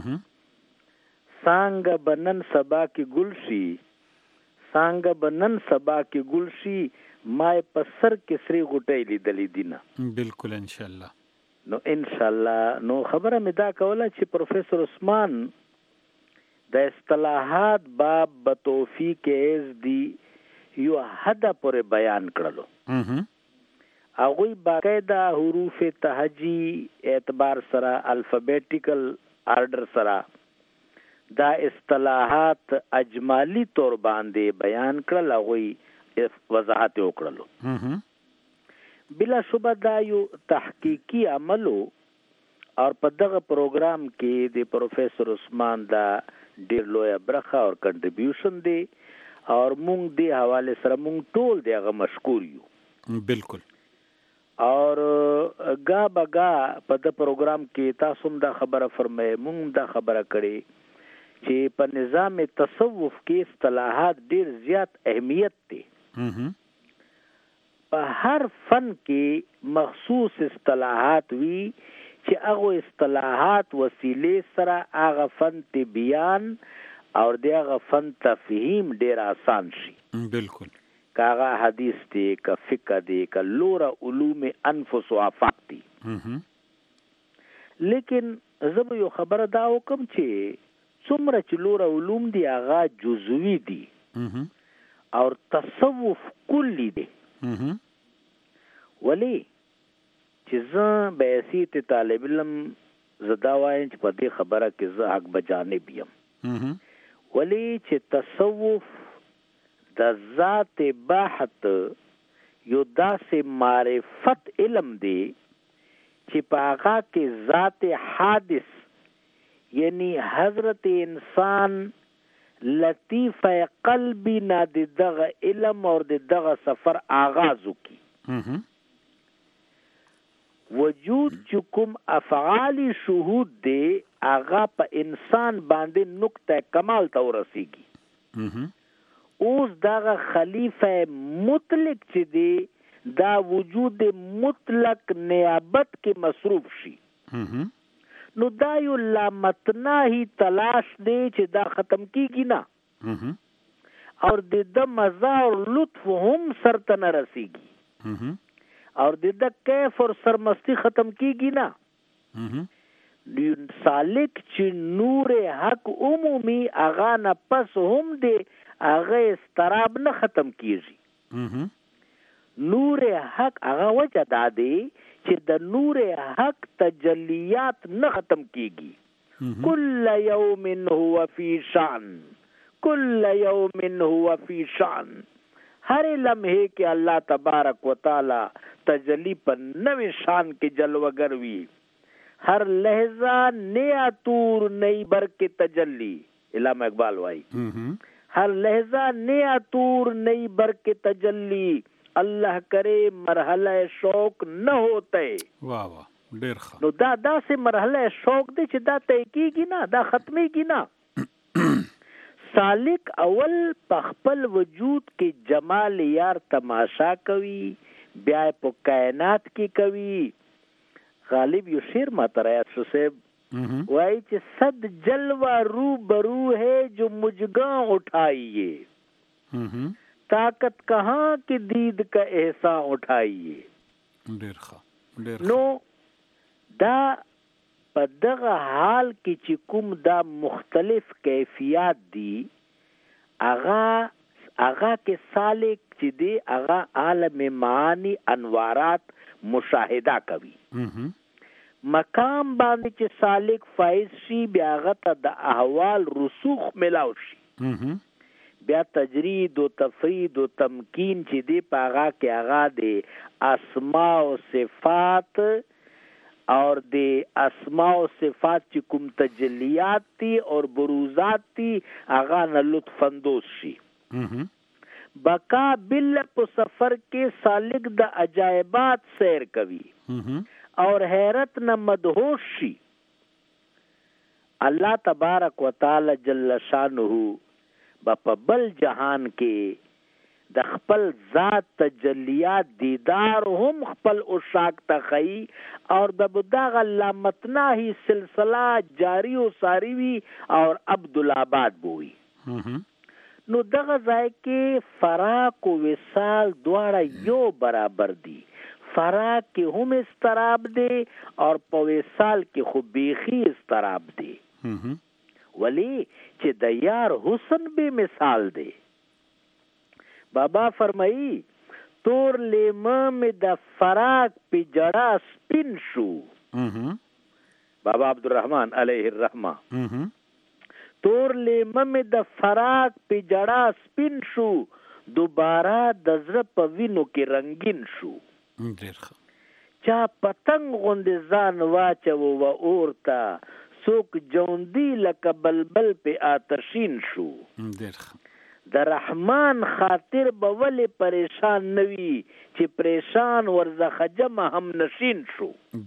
څنګه بنن سبا کې گلشي څنګه بنن سبا کې گلشي ما په سر کې سری غټې لیدلې دینه بالکل ان شاء الله نو ان شاء الله نو خبره مې دا کوله چې پروفیسور عثمان د اصطلاحات باب بتوفیق از دی یو حد پر بیان کړلو هغه باقاعده حروف تهجی اعتبار سره الفابیټیکل آرډر سره دا اصطلاحات اجمالی طور باندې بیان کړل هغه وضاحت وکړلو بلا شبه دا یو تحقیقی عملو او په دغه پروګرام کې د پروفیسور عثمان دا ډیر لوی برخه او کنټریبیوشن دی او مونږ دی حواله سره مونږ ټول دغه مشکور یو. بالکل. اور گا بگا په د پروګرام کې تاسو هم دا خبره فرمایي، مونږ دا خبره کړې چې په نظام تصوف کې اصطلاحات ډیر زیات اهمیت دي. په هر فن کې مخصوص اصطلاحات وی چې هغه اصطلاحات وسیلې سره هغه فن ته بیان او دغه فن تفهیم ډیر آسان شي. بالکل. کاغه حدیث دی کا فقہ دی کا لور علوم انفس و آفاق دی. لیکن زب یو خبره دا وکم چې څومره چې لور علوم دی هغه جزوی دی او تصوف کلی دی. ولی چې زه به حیثیت طالب علم زدا وایم چې په دې خبره کې زه حق بجانب یم. ولی چې تصوف د ذات بحث یو داسې معرفت علم دی چې په هغه کې ذات حادث یعنی حضرت انسان لطیف قلبی نه دغه علم او دغه سفر آغاز وکي. وجود چې کوم افعال شهود دی هغه په انسان باندې نقطه کمال ته ورسیږي. اوس دغه خلیفہ مطلق چې دی دا وجود مطلق نیابت کې مصروف شي. نو دا یو لامتناهی تلاش دی چې دا ختم کیږي نه او د مزه او لطف هم سرته نه رسیږي او د کیف اور سرمستی ختم کیږي نه. سالک چې نور حق عمومی اغا نه پس هم دی هغه استراب نه ختم کیږي. نور حق هغه وجه دا دی چې د نور حق تجلیات نه ختم کیږي. کل یوم هو فی شان، کل یوم هو فی شان. ہر لمحے کې الله تبارک و تعالی تجلی په نوې شان کې جلوگر وی. ہر لحظہ نیا طور نئی بر کے تجلی. علامہ اقبال وائی ہر لحظہ نیا طور نئی بر کے تجلی. اللہ کرے مرحلہ شوق نہ ہوتے. واہ واہ ډیر ښه. نو دا داسې مرحله شوق دی چې دا طے کیږي نه، دا ختمېږي نه. سالک اول په خپل وجود کې جمال یار تماشا کوي، بیا په کائنات کې کوي. غالب یو شعر ماته رايات شو صاحب وائی چې صد جلوہ رو برو ہے جو مجگاں اٹھائیے، طاقت کہاں کی دید کا احسان اٹھائیے. نو دا په دغه حال کې چې کوم دا مختلف کیفیات دي اغا کې سالک چې دی اغا عالم معانی انوارات مشاهده کوي. مقام باندې چې سالک فائز شي بیا غته د احوال رسوخ ملاو شي. بیا تجرید و تفرید و تمکین چې دی پاغا کې اغا دی اسماء و صفات اور دی اسماء و صفات چې کوم تجلیات تی اور بروزات تی اغا نه لطف اندوز شي. بقا بل په سفر کې سالک د عجائبات سیر کوي اور حیرت نہ مدہوش شي. اللہ تبارک و تعالی جل شانہ په بل جهان کې د خپل ذات تجلیات دیدار هم خپل اشاق تخی اور د دغه لامتناهی سلسله جاری و ساری وی اور عبدالآباد بوئی. نو دغه ځای کې فراق و وصال دواړه یو برابر دي. فراق کې هم استراب دی اور په وصال کې خو بیخي استراب دی. ولی چې د یار حسن بے مثال دی. بابا فرمائی تور لیمه میں د فراق پی جڑا سپین شو. بابا عبدالرحمن علیہ الرحمہ تور لیمه میں د فراق پی جڑا سپین شو، دوباره د زړه په وینو کې رنگین شو. چا پتنګ غوندې ځان واچو و اورتا څوک جوندی لکه بلبل په آتشین شو. د رحمان خاطر به ولې پریشان نوي چې پریشان ورزخه جمع هم نشین شو.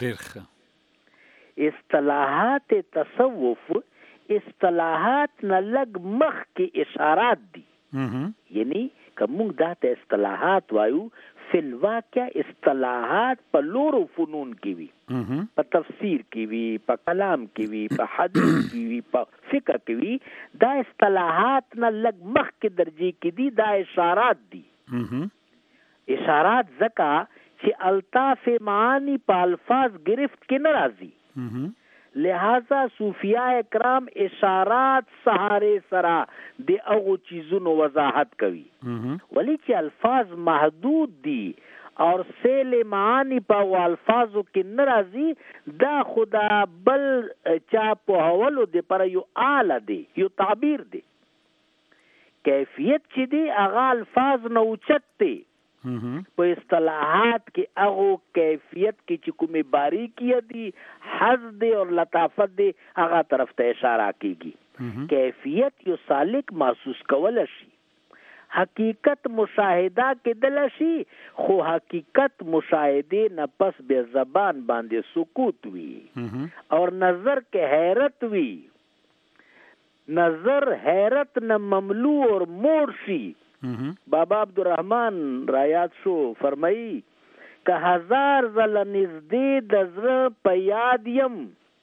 اصطلاحات تصوف اصطلاحات نه لږ مخکې اشارات دي. یعنی که موږ دا ته اصطلاحات وایو فی الواقع اصطلاحات په لورو فنون کې وي، په تفسیر کې وي، په کلام کې وي، په حدیث کې وي، په فقه کې وي. دا اصطلاحات نه لږ مخکې درجې کې دي، دا اشارات دي. اشارات ځکه چې الطاف معانی په الفاظ گرفت کې نه راځي، لہذا صوفیاء کرام اشارات سہارے سرا دے اغو چیزونو وضاحت کوي. ولی چې الفاظ محدود دي اور سیل معانی پا و الفاظو کې نرازی، دا خدا بل چا په حولو دے پر یو آله دی، یو تعبیر دی. کیفیت چی دی اغا الفاظ نوچت دی. په اصطلاحات کې هغه کیفیت کې چې کومه باریکي دي، حظ دی او لطافت دی، هغه طرف ته اشاره کیږي. کیفیت یو سالک محسوس کول شي، حقیقت مشاهده کېدل شي، خو حقیقت مشاهده نه پس به زبان باندې سکوت وي اور نظر کې حیرت وي، نظر حیرت نه مملو اور موړ شي. بابا عبدالرحمن رایات شو فرمایی که هزار زل نزدې د زړه په یاد یم،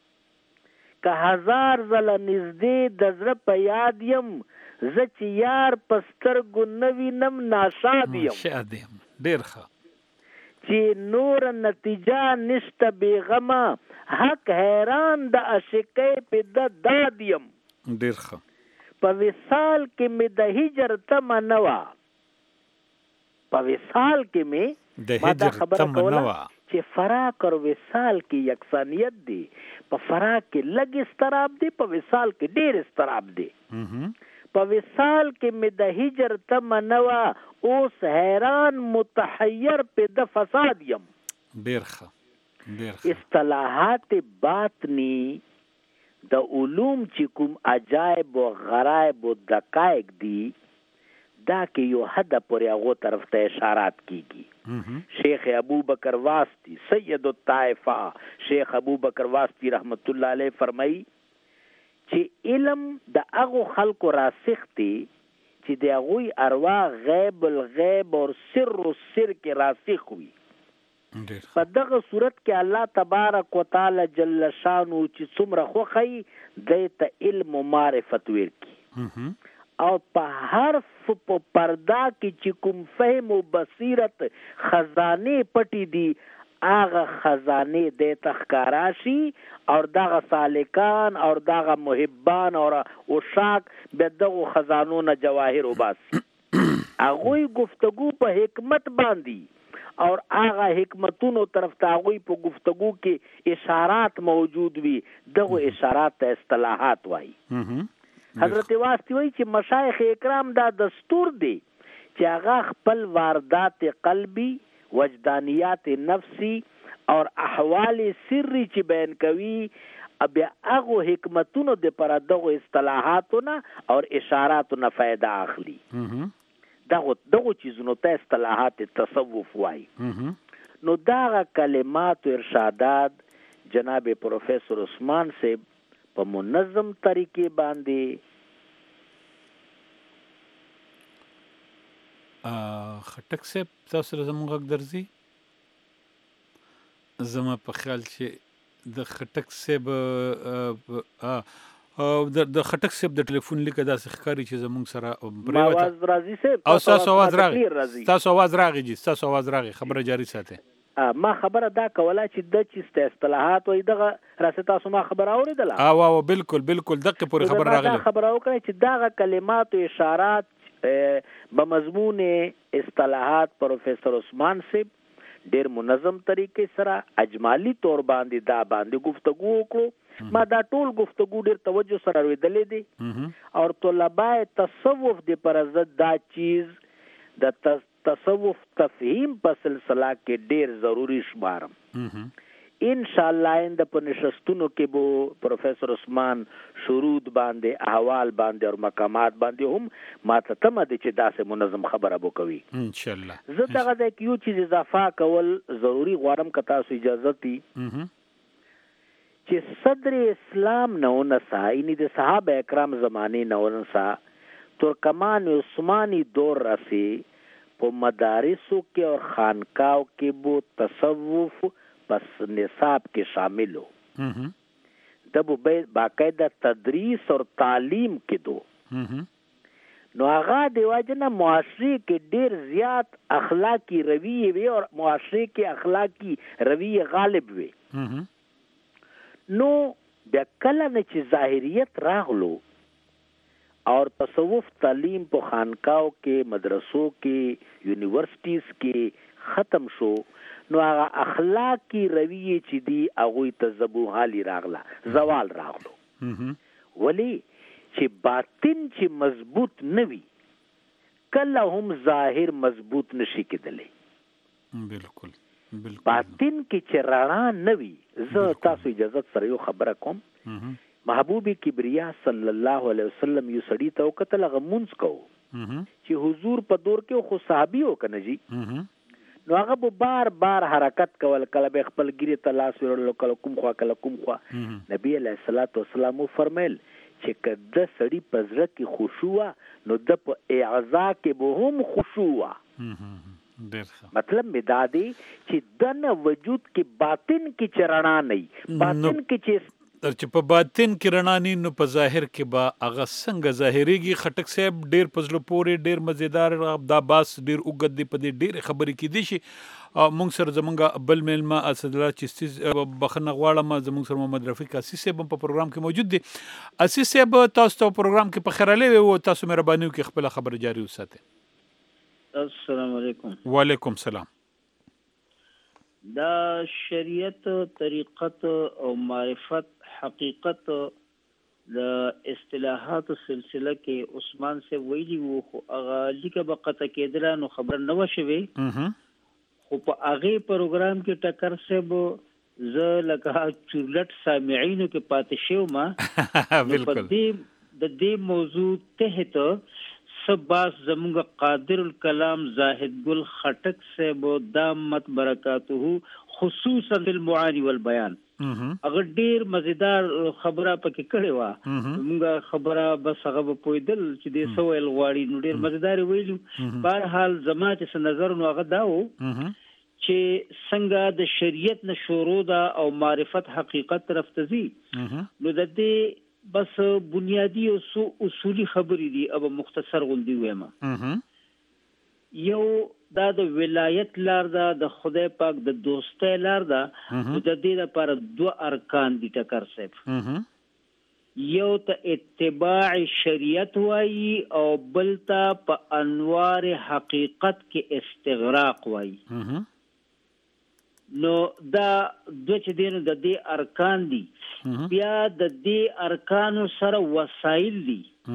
که هزار زل نزدې د زړه په یاد یم، زه چې یار په سترګو نه وینم ناشاد یم. ډېر ښه. چې نور نتیجه نشته بېغمه، حق حیران د عاشقۍ په د داد یم. ډېر ښه. په وصال کې مې د هجر تمه نه وه، په وصال کې مې د هجر تمه نه وه، چې فراق اور وصال کې یکسانیت دی. په فراق کې لږ استراب دی، په وصال کې ډېر استراب دی. په وصال کې مې د هجر تمه نه وه، اوس حیران متحیر په د فساد یم. ډېر ښه. اصطلاحات باطنی د علوم چې کوم عجایب و غرایب و دقایق دي، دا کې یو حد پورې هغو طرف ته اشارات کیږي. شیخ ابو بکر واسطی سید الطائفہ شیخ ابو بکر واسطی رحمت الله علیه فرمایي چې علم د هغو خلکو راسخ دی چې د هغوی ارواح غیب الغیب اور سر السر کې راسخ وي. په دغه صورت کې الله تبارک وتعالی جل شانو چې څومره خوښي دی ته علم و معرفت ورکي، او په حرف په پردا کې چې کوم فهم و بصیرت خزانه پټي دي، هغه خزانه دی ته ښکارا شي، او دغه سالکان او دغه محبان او عشاق به دغه خزانو نه جواهر وباسي. هغوی گفتگو په حکمت باندې اور آغا حکمتونو طرف تاغوی په گفتگو کې اشارات موجود وي، دغه اشارات ته اصطلاحات وایي. حضرت واسطی وایي چې مشایخ اکرام دا دستور دی چې هغه خپل واردات قلبی، وجدانیات نفسی اور احوال سری چې بیان کوي، بیا هغه حکمتونو د پر دغه اصطلاحاتونه اور اشاراتونه فائدہ اخلي. دغه چیزونو ته اصطلاحات تصوف وایي. نو دغه کلمات و ارشادات جناب پروفیسر عثمان صاحب په منظم طریقې باندې خټک صاحب تاسو سره زموږ غږ درځي؟ زما په خیال چې د خټک صاحب د خټک صاحب د ټلیفون لیکه داسې ښکاري چې زموږ سره آواز راځي صاحب، او ستاسو آواز راغی، ستاسو آواز راغی جی، ستاسو آواز راغی، خبره جاری ساتئ. ما خبره دا کوله چې د چیسته اصطلاحات وای دغه راسته تاسو ما خبره اوریدله. او بالکل بالکل دغه پوری خبر راغله. خبره وکړه چې دغه کلمات او اشارات به مضمون اصطلاحات پروفیسر عثمان صاحب ډیر منظم طریقې سره اجمالی تور باندې دا باندې گفتگو وکړو. ما دا ټول گفتگو ډیر توجه سره ویدلې دي، اور طلباء تصوف دی پر عزت دا چیز د تصوف تفهیم په سلسله کې ډیر ضروری شمارم. ان شاء الله آینده په نشستونو کې بو پروفیسور عثمان شروط باندې احوال باندې او مقامات باندې هم ماته تمه دي چې داسې منظم خبره بو کوي ان شاء الله. زه دغه د یو چیز اضافه کول ضروری غواړم که تاسو اجازه دي چې صدر اسلام نونسا یعنی د صحابه اکرام زمانه نونسا ترکمان عثمانی دور رسی په مدارسو کې اور خانقاو کې بو تصوف پس نصاب کې شامل ہو دبو باقاعدہ تدریس اور تعلیم کې دو نو هغه د واجنه معاشري کې ډیر زیات اخلاقی رویه وي اور معاشري کې اخلاقی رویه غالب وي. نو بیا کله نه چې ظاهریت راغلو اور تصوف تعلیم په خانقاو کې مدرسو کې یونیورسټیز کې ختم شو نو هغه اخلاقی رویه چې دی هغه ته زبوحالي راغله زوال راغلو. ولی چې باطن چې مضبوط نوي کله هم ظاهر مضبوط نشي کېدلی. بالکل باطن کې چې رڼا نوي. زه تاسو اجازه سره یو خبره کوم. محبوب کبریا صلی الله علیه وسلم یو سړی ته وکتل غمونځ کو چې حضور په دور کې خو صحابي و کنه جی نو هغه به بار بار حرکت کول کله به خپل ګیره تلاس ورل کله کوم خوا نبی علیہ الصلوۃ والسلام فرمایل چې کله سړی په زړه کې خشوع نو د په اعضاء کې به هم خشوع. مطلب می دادی چې دنه وجود کې باطن کې چرنا نه باطن کې چې په باطن کې رڼا نه نو په ظاهر کې با هغه څنګه ظاهريږي. خټک صاحب ډیر پزله پورې ډیر مزیدار دا باس ډیر وګد دی په دې ډیر خبرې کې دي شي. مونږ سره زمونږ بل ملما اسدالله چستي بخنه غواړم زمونږ سره محمد رفیق اسیس صاحب په پروګرام کې موجود دي. اسیس صاحب تاسو ته پروګرام کې په خیراله او تاسو مهرباني وکړئ خپل خبر جاری وساتئ. السلام علیکم. وعلیکم السلام. دا شریعت طریقت او معرفت حقیقت د اصطلاحات سلسله کې عثمان سے ویلی وو خو هغه لیکه بقته کېدله نو خبر نه وشوي خو په هغه پروګرام کې ټکر سے ز لکه چورلټ سامعینو کې پاتې شو ما بالکل د دې موضوع تحت سباس زمونږ قادر الکلام زاهد گل خټک سے بو دامت برکاتہ خصوصا فی المعانی والبیان اگر ډیر مزیدار خبره پکې کړې وه موږ خبره بس هغه پویدل چې دې سوال غواړي نو ډیر مزیدار ویلو. بهرحال زما چې نظر نو هغه دا و چې څنګه د شریعت نه شروع ده او معرفت حقیقت طرف ته ځي نو د دې بس بنیادی او اصولی خبرې دي او مختصر غوندي وایم. یو دا د ولایت لار ده د خدای پاک د دوستۍ لار ده د دې لپاره دوه ارکان دي ټکر صاحب. یو ته اتباع شریعت وایي او بل ته په انوار حقیقت کې استغراق وایي. نو دا دوه چې دین د دې ارکان دي بیا د دې ارکانو سره وسایل دي.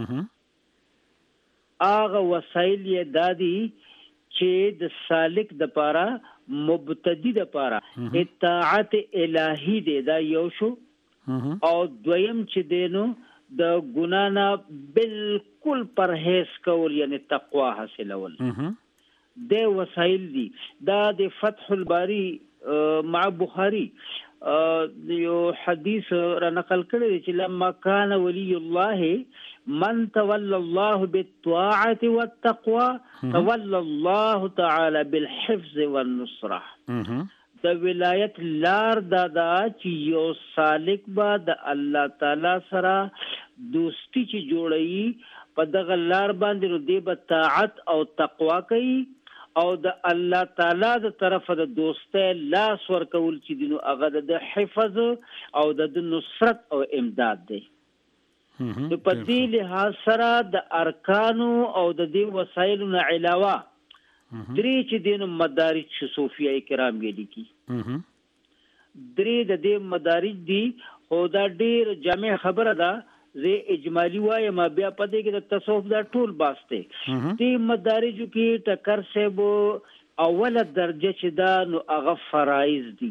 هغه وسایل یې دادي چې د سالک د پاره مبتدی د پاره اطاعت الهی دی دا یو شو او دویم چې دینو د ګنا نه بالکل پرهیز کول یعنی تقوا حاصلول د وسایل دي. دا د فتح الباری مع بخاری یو حدیث را نقل کړی چې لما کان ولی الله من تولى الله بالطاعة والتقوى تولى الله تعالى بالحفظ والنصرة. د ولایت لار دا چې یو سالک با د الله تعالی سره دوستی چې جوړي په دغه لار باندې نو دی به طاعت او تقوا کوي او د الله تعالی د طرفه د دوستۍ لاس ورکول چې دینو هغه د حفظ او د نصرت او امداد دی. نو په دې لحاظ سره د ارکانو او د دې وسایلو نه علاوه درې چې دینو مدارج صوفیه کرام یې لیکي درې د دې مدارج دي خو دا ډیر جامع خبره ده زه اجمالی وایم بیا پدې کې د تصوف دا ټول باسته دې مدارجو کې ټکر صاحب اوله درجه چې دا نو هغه فرایض دي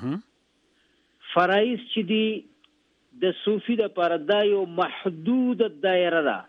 فرایض چې دي د صوفي د پر دا یو محدود دایره ده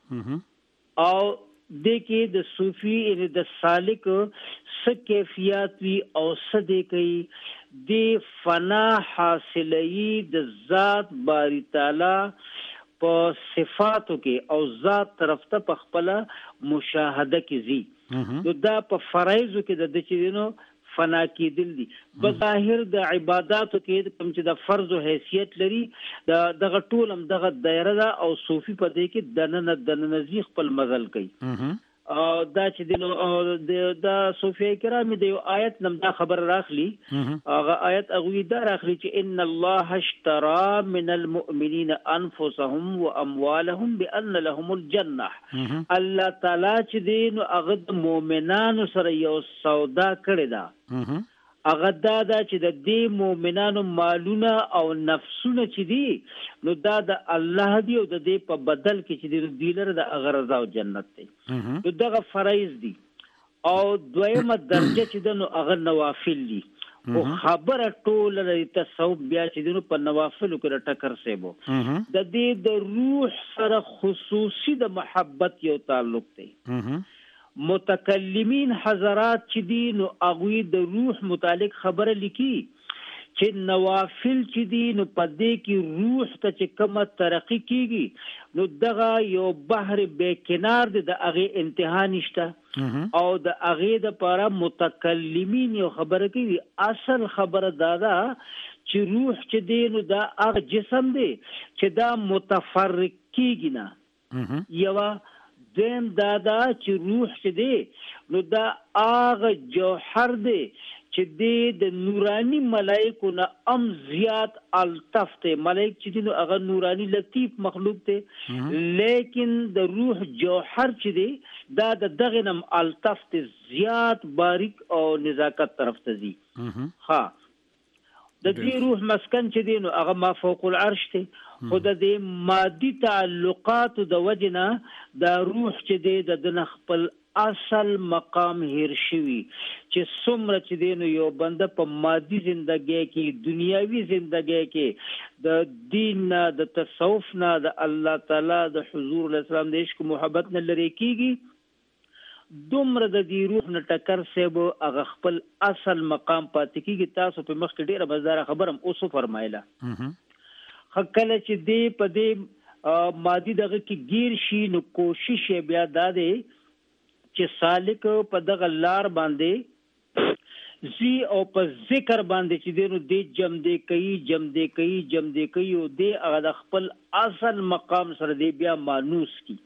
او د کې د صوفي ان د سالک څه کیفیت وی او څه دی کوي د فنا حاصلې د ذات باری تعالی په صفاتو کې او ذات طرف ته په خپل مشاهده کې زی نو دا په فرایضو کې د چینو فنا کېدل دي بظاهر د عبادتو کې کوم چې د فرض او حیثیت لري دغه ټول هم دغه دایره ده او صوفي په دې کې دننه زی خپل مزل کوي دا چې د صوفیای کرام د یو آیت نم دا خبر راخلی هغه آیت هغه دا راخلی چې ان الله اشترى من المؤمنین انفسهم واموالهم بان لهم الجنه الله تعالی چې دین هغه د مؤمنانو سره یو سودا کړی دا هغه دا چې د دې مؤمنانو مالونه او نفسونه چې دي نو دا د الله دی او د دې په بدل کې چې د دیلر د هغه رضا او جنت دی نو دغه فرایض دي او دویمه درجه چې د نو هغه نوافل دي او خبره ټول لري تصوف بیا چې د په نوافلو کې ټکر سیبو د دې د روح سره خصوصي د محبت یو تعلق دی متکلمین حضرات چې دي نو هغوی د روح متعلق خبره لیکي چې نوافل چې دي نو په دې کې روح ته چې کومه ترقی کیږي نو دغه یو بحر بې کنار دی د هغې انتها نشته او د هغې دپاره متکلمین یو خبره کوي اصل خبره دا ده چې روح چې دی نو دا هغه جسم دی چې دا متفرق کیږي نه یوه دیم دادا چې روح چې دی نو دا هغه جوهر دی چې دی د نورانی ملائکو نه ام زیات الطف دی ملائک چې دی نو هغه نورانی لطیف مخلوق دی لیکن د روح جوهر چې دی دا د دغه نم الطف دی زیات باریک او نزاکت طرف ته ځي ها د دې روح مسکن چې دی نو هغه ما فوق العرش دی خو د دې مادي تعلقاتو د وجنه د روح چې دی د خپل اصل مقام هیر شوی چې څومره چې دی نو یو بنده په مادي زندګۍ کې دنیاوي زندګۍ کې د دین نه د تصوف نه د الله تعالی د حضور الاسلام د عشق محبت نه لري کیږي دومره د دې روح نه ټکر سیبو هغه خپل اصل مقام پاتې کیږي تاسو په مخ کې ډیره مزدار خبرم اوسو فرمایله کله چې دی په دې مادي دغه کې گیر شي نو کوشش بیا دا دی چې سالک په دغه لار باندې زی او په ذکر باندې چې دی نو دی جم دی کوي او دی هغه د خپل اصل مقام سره دی بیا مانوس کی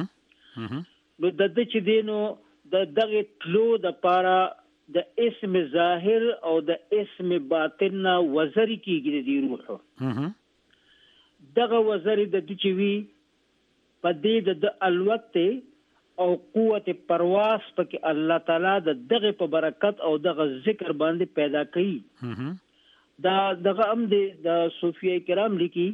نو د چې دی نو د دغه تلو د پاره د اسم ظاهر او د اسم باطن نه وزری کیږي دی روح دغه وزری د دې چې وی په دې د الوت او قوت پرواز پکې الله تعالی د دغه په برکت او دغه ذکر باندې پیدا کړي دا دغه هم د صوفیای کرام لیکي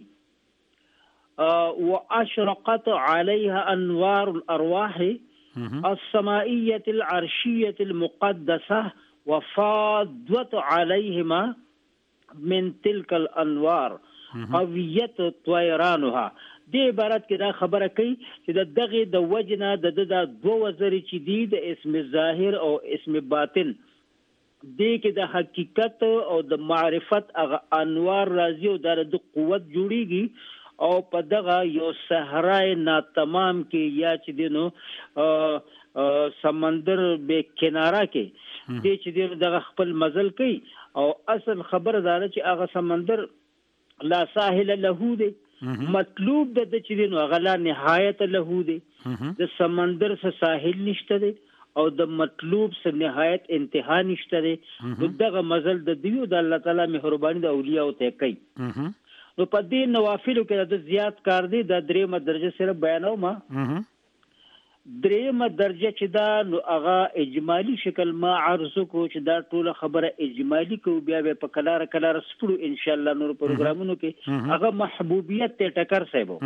واشرقت عليها انوار الارواح السمائيه العرشيه المقدسه وفاضت عليهما من تلك الانوار قویت طیرانها دې عبارت کې دا خبره کوي چې د دغه د وجنه د دوه وزري چې دی د اسم ظاهر او اسم باطن دې کې د حقیقت او د معرفت هغه انوار راځي او د قوت جوړیږي او په دغه یو صحرای ناتمام کې یا چې دینو سمندر به کناره کې دې چې دی دغه خپل مزل کوي او اصل خبر دا چې هغه سمندر لا ساحل له دی مطلوب د چې دی نو غلا نهایت له دی د سمندر څخه ساحل نشته دی او د مطلوب څخه نهایت انتها نشته دی دغه مزل د دیو د الله تعالی مهرباني د اولیاء ته کوي نو په دې نوافلو کې د زیات کار دی د دریمه درجه سره بیانوم درېمه درجه چې دا نو هغه اجمالی شکل ما عرض کو چې دا ټول خبره اجمالی کو بیا به په کلار سپړو ان شاء الله نور پروګرامونو کې هغه محبوبیت ته ټکر صاحب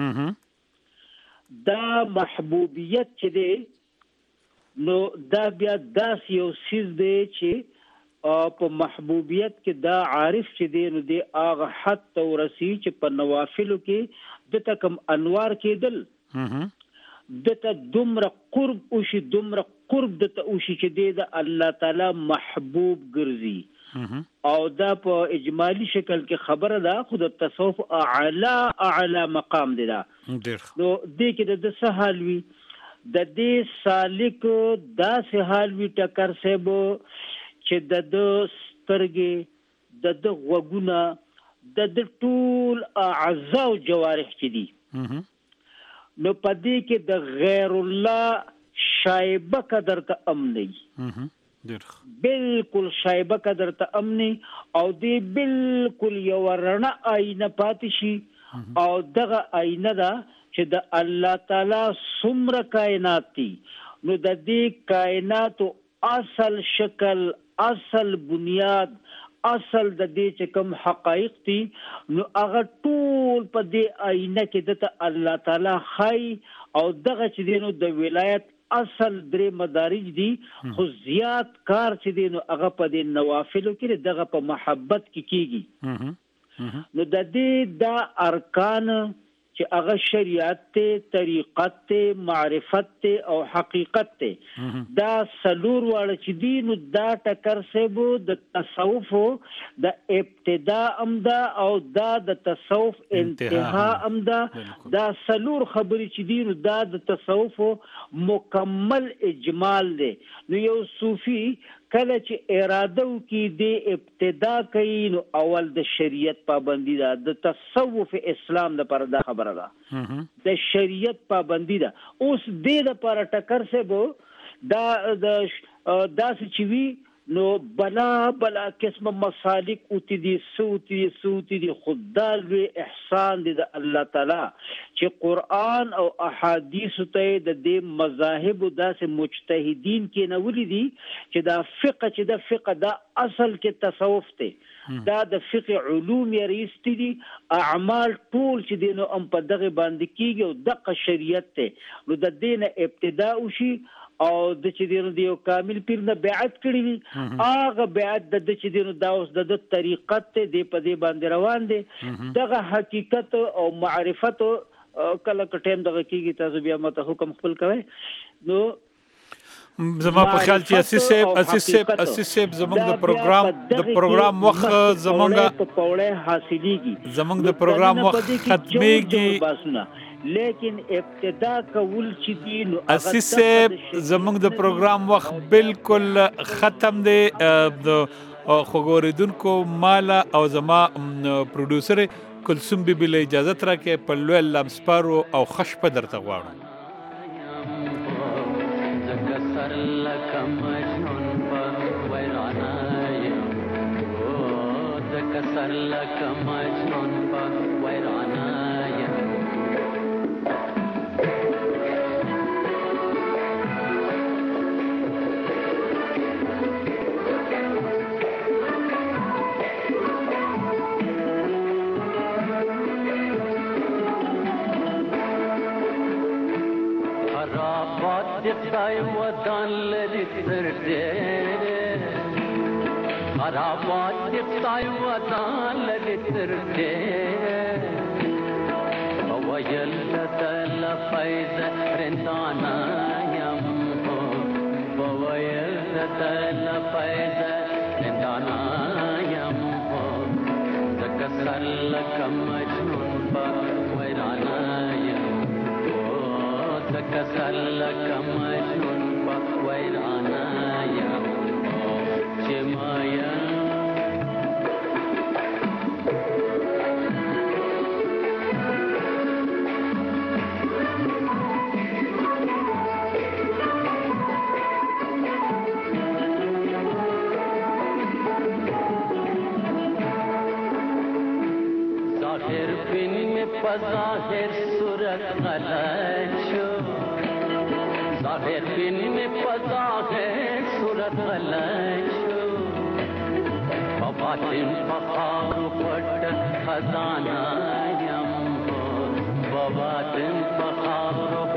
دا محبوبیت چې دی نو دا بیا داس یو سیز دی چې په محبوبیت کې دا عارف چې دی نو دی هغه حد ته ورسی چې په نوافلو کې د تکم انوار کېدل دته دومره قرب اوشي دته اوشي چې د الله تعالی محبوب ګرځي او دا په اجمالی شکل کې خبره ده خود تصوف اعلی مقام دی دا نو دې کې د سهال وی د دې سالک داسې حال وی ټکر سبو چې د سترګې د غوګونه د ټول اعضاء او جوارح چې دي نو پدې کې د غیر الله شایبه قدر ته امني بالکل شایبه قدر ته امني او دې بالکل یو رڼا آینه پاتې شي او دغه آینه دا چې د الله تعالی څومره کائنات دي نو د دې کائنات اصل شکل اصل بنیاد اصل د دې چې کوم حقایق دي نو هغه ټول په دې آینه کې د الله تعالی خای او دغه چې دی نو د ولایت اصل درې مدارج دي خو زیات کار چې دی نو هغه په دې نوافلو کې دغه په محبت کې کیږي نو د دې دا ارکان چې هغه شریعت ته طریقت ته معرفت ته او حقیقت ته دا سلور واړه چې دی نو دا ټکر سبو د تصوف د ابتداء امدا او دا د تصوف انتها امدا دا سلور خبرې چې دی نو دا د تصوف مکمل اجمال دی نو یو صوفي کله چې اراده وکي د ابتدا کوي نو اول د شریعت پابندی ده د تصوف اسلام د پر دا خبره ده د شریعت پابندی ده اوس د لپاره ټکر سبو دا داس چوي نو بلا قسم مسالک اوتی دي سوتی دي خدای لوی احسان دي د الله تعالی چې قران او احادیث ته د دې مذاهب داسې مجتهدین کې نه ولې دي چې دا فقه دا اصل کې تصوف ته دا د فقه علوم یې رئیس دي اعمال ټول چې دینو په دغه باندې کیږي او دغه شریعت ته نو د دین ابتدا وشي او د چې دینو دیو کامل پیر نه بیعت کړی وي هغه بیعت د چې دینو دا اوس د طریقت ته دی په دې باندې روان دي دغه حقیقت او معرفت کله ټیم دغه کیږي تاسو بیا ماته حکم خپل کوئ نو زما په خیال چې اسیس زمونږ د پروګرام وخت زمونږ په پوره حاصلېږي زمونږ د پروګرام وخت ختمېږي لیکن ابتدا کول چې دی نو اسیس زمونږ د پروګرام وخت بالکل ختم دی خو ګوریدونکو مالا او زما پروډوسر کلثوم بیبي له اجازه راکې په لوی لمسپارو او خش په درته غواړم خدای ودان لري تر دې خرابات دې خدای ودان لري تر دې او ویل تل فیض رندانا یم او ویل تل فیض رندانا یم ذکر لکم مجنون با ویرانا یم ذکر لکم مجنون با ویرانا یم چمایا ظاهر صورت غلط شو محققین میں پتا ہے صورت غلشو بباطن فخار پٹ خزانہ یم بباطن فخار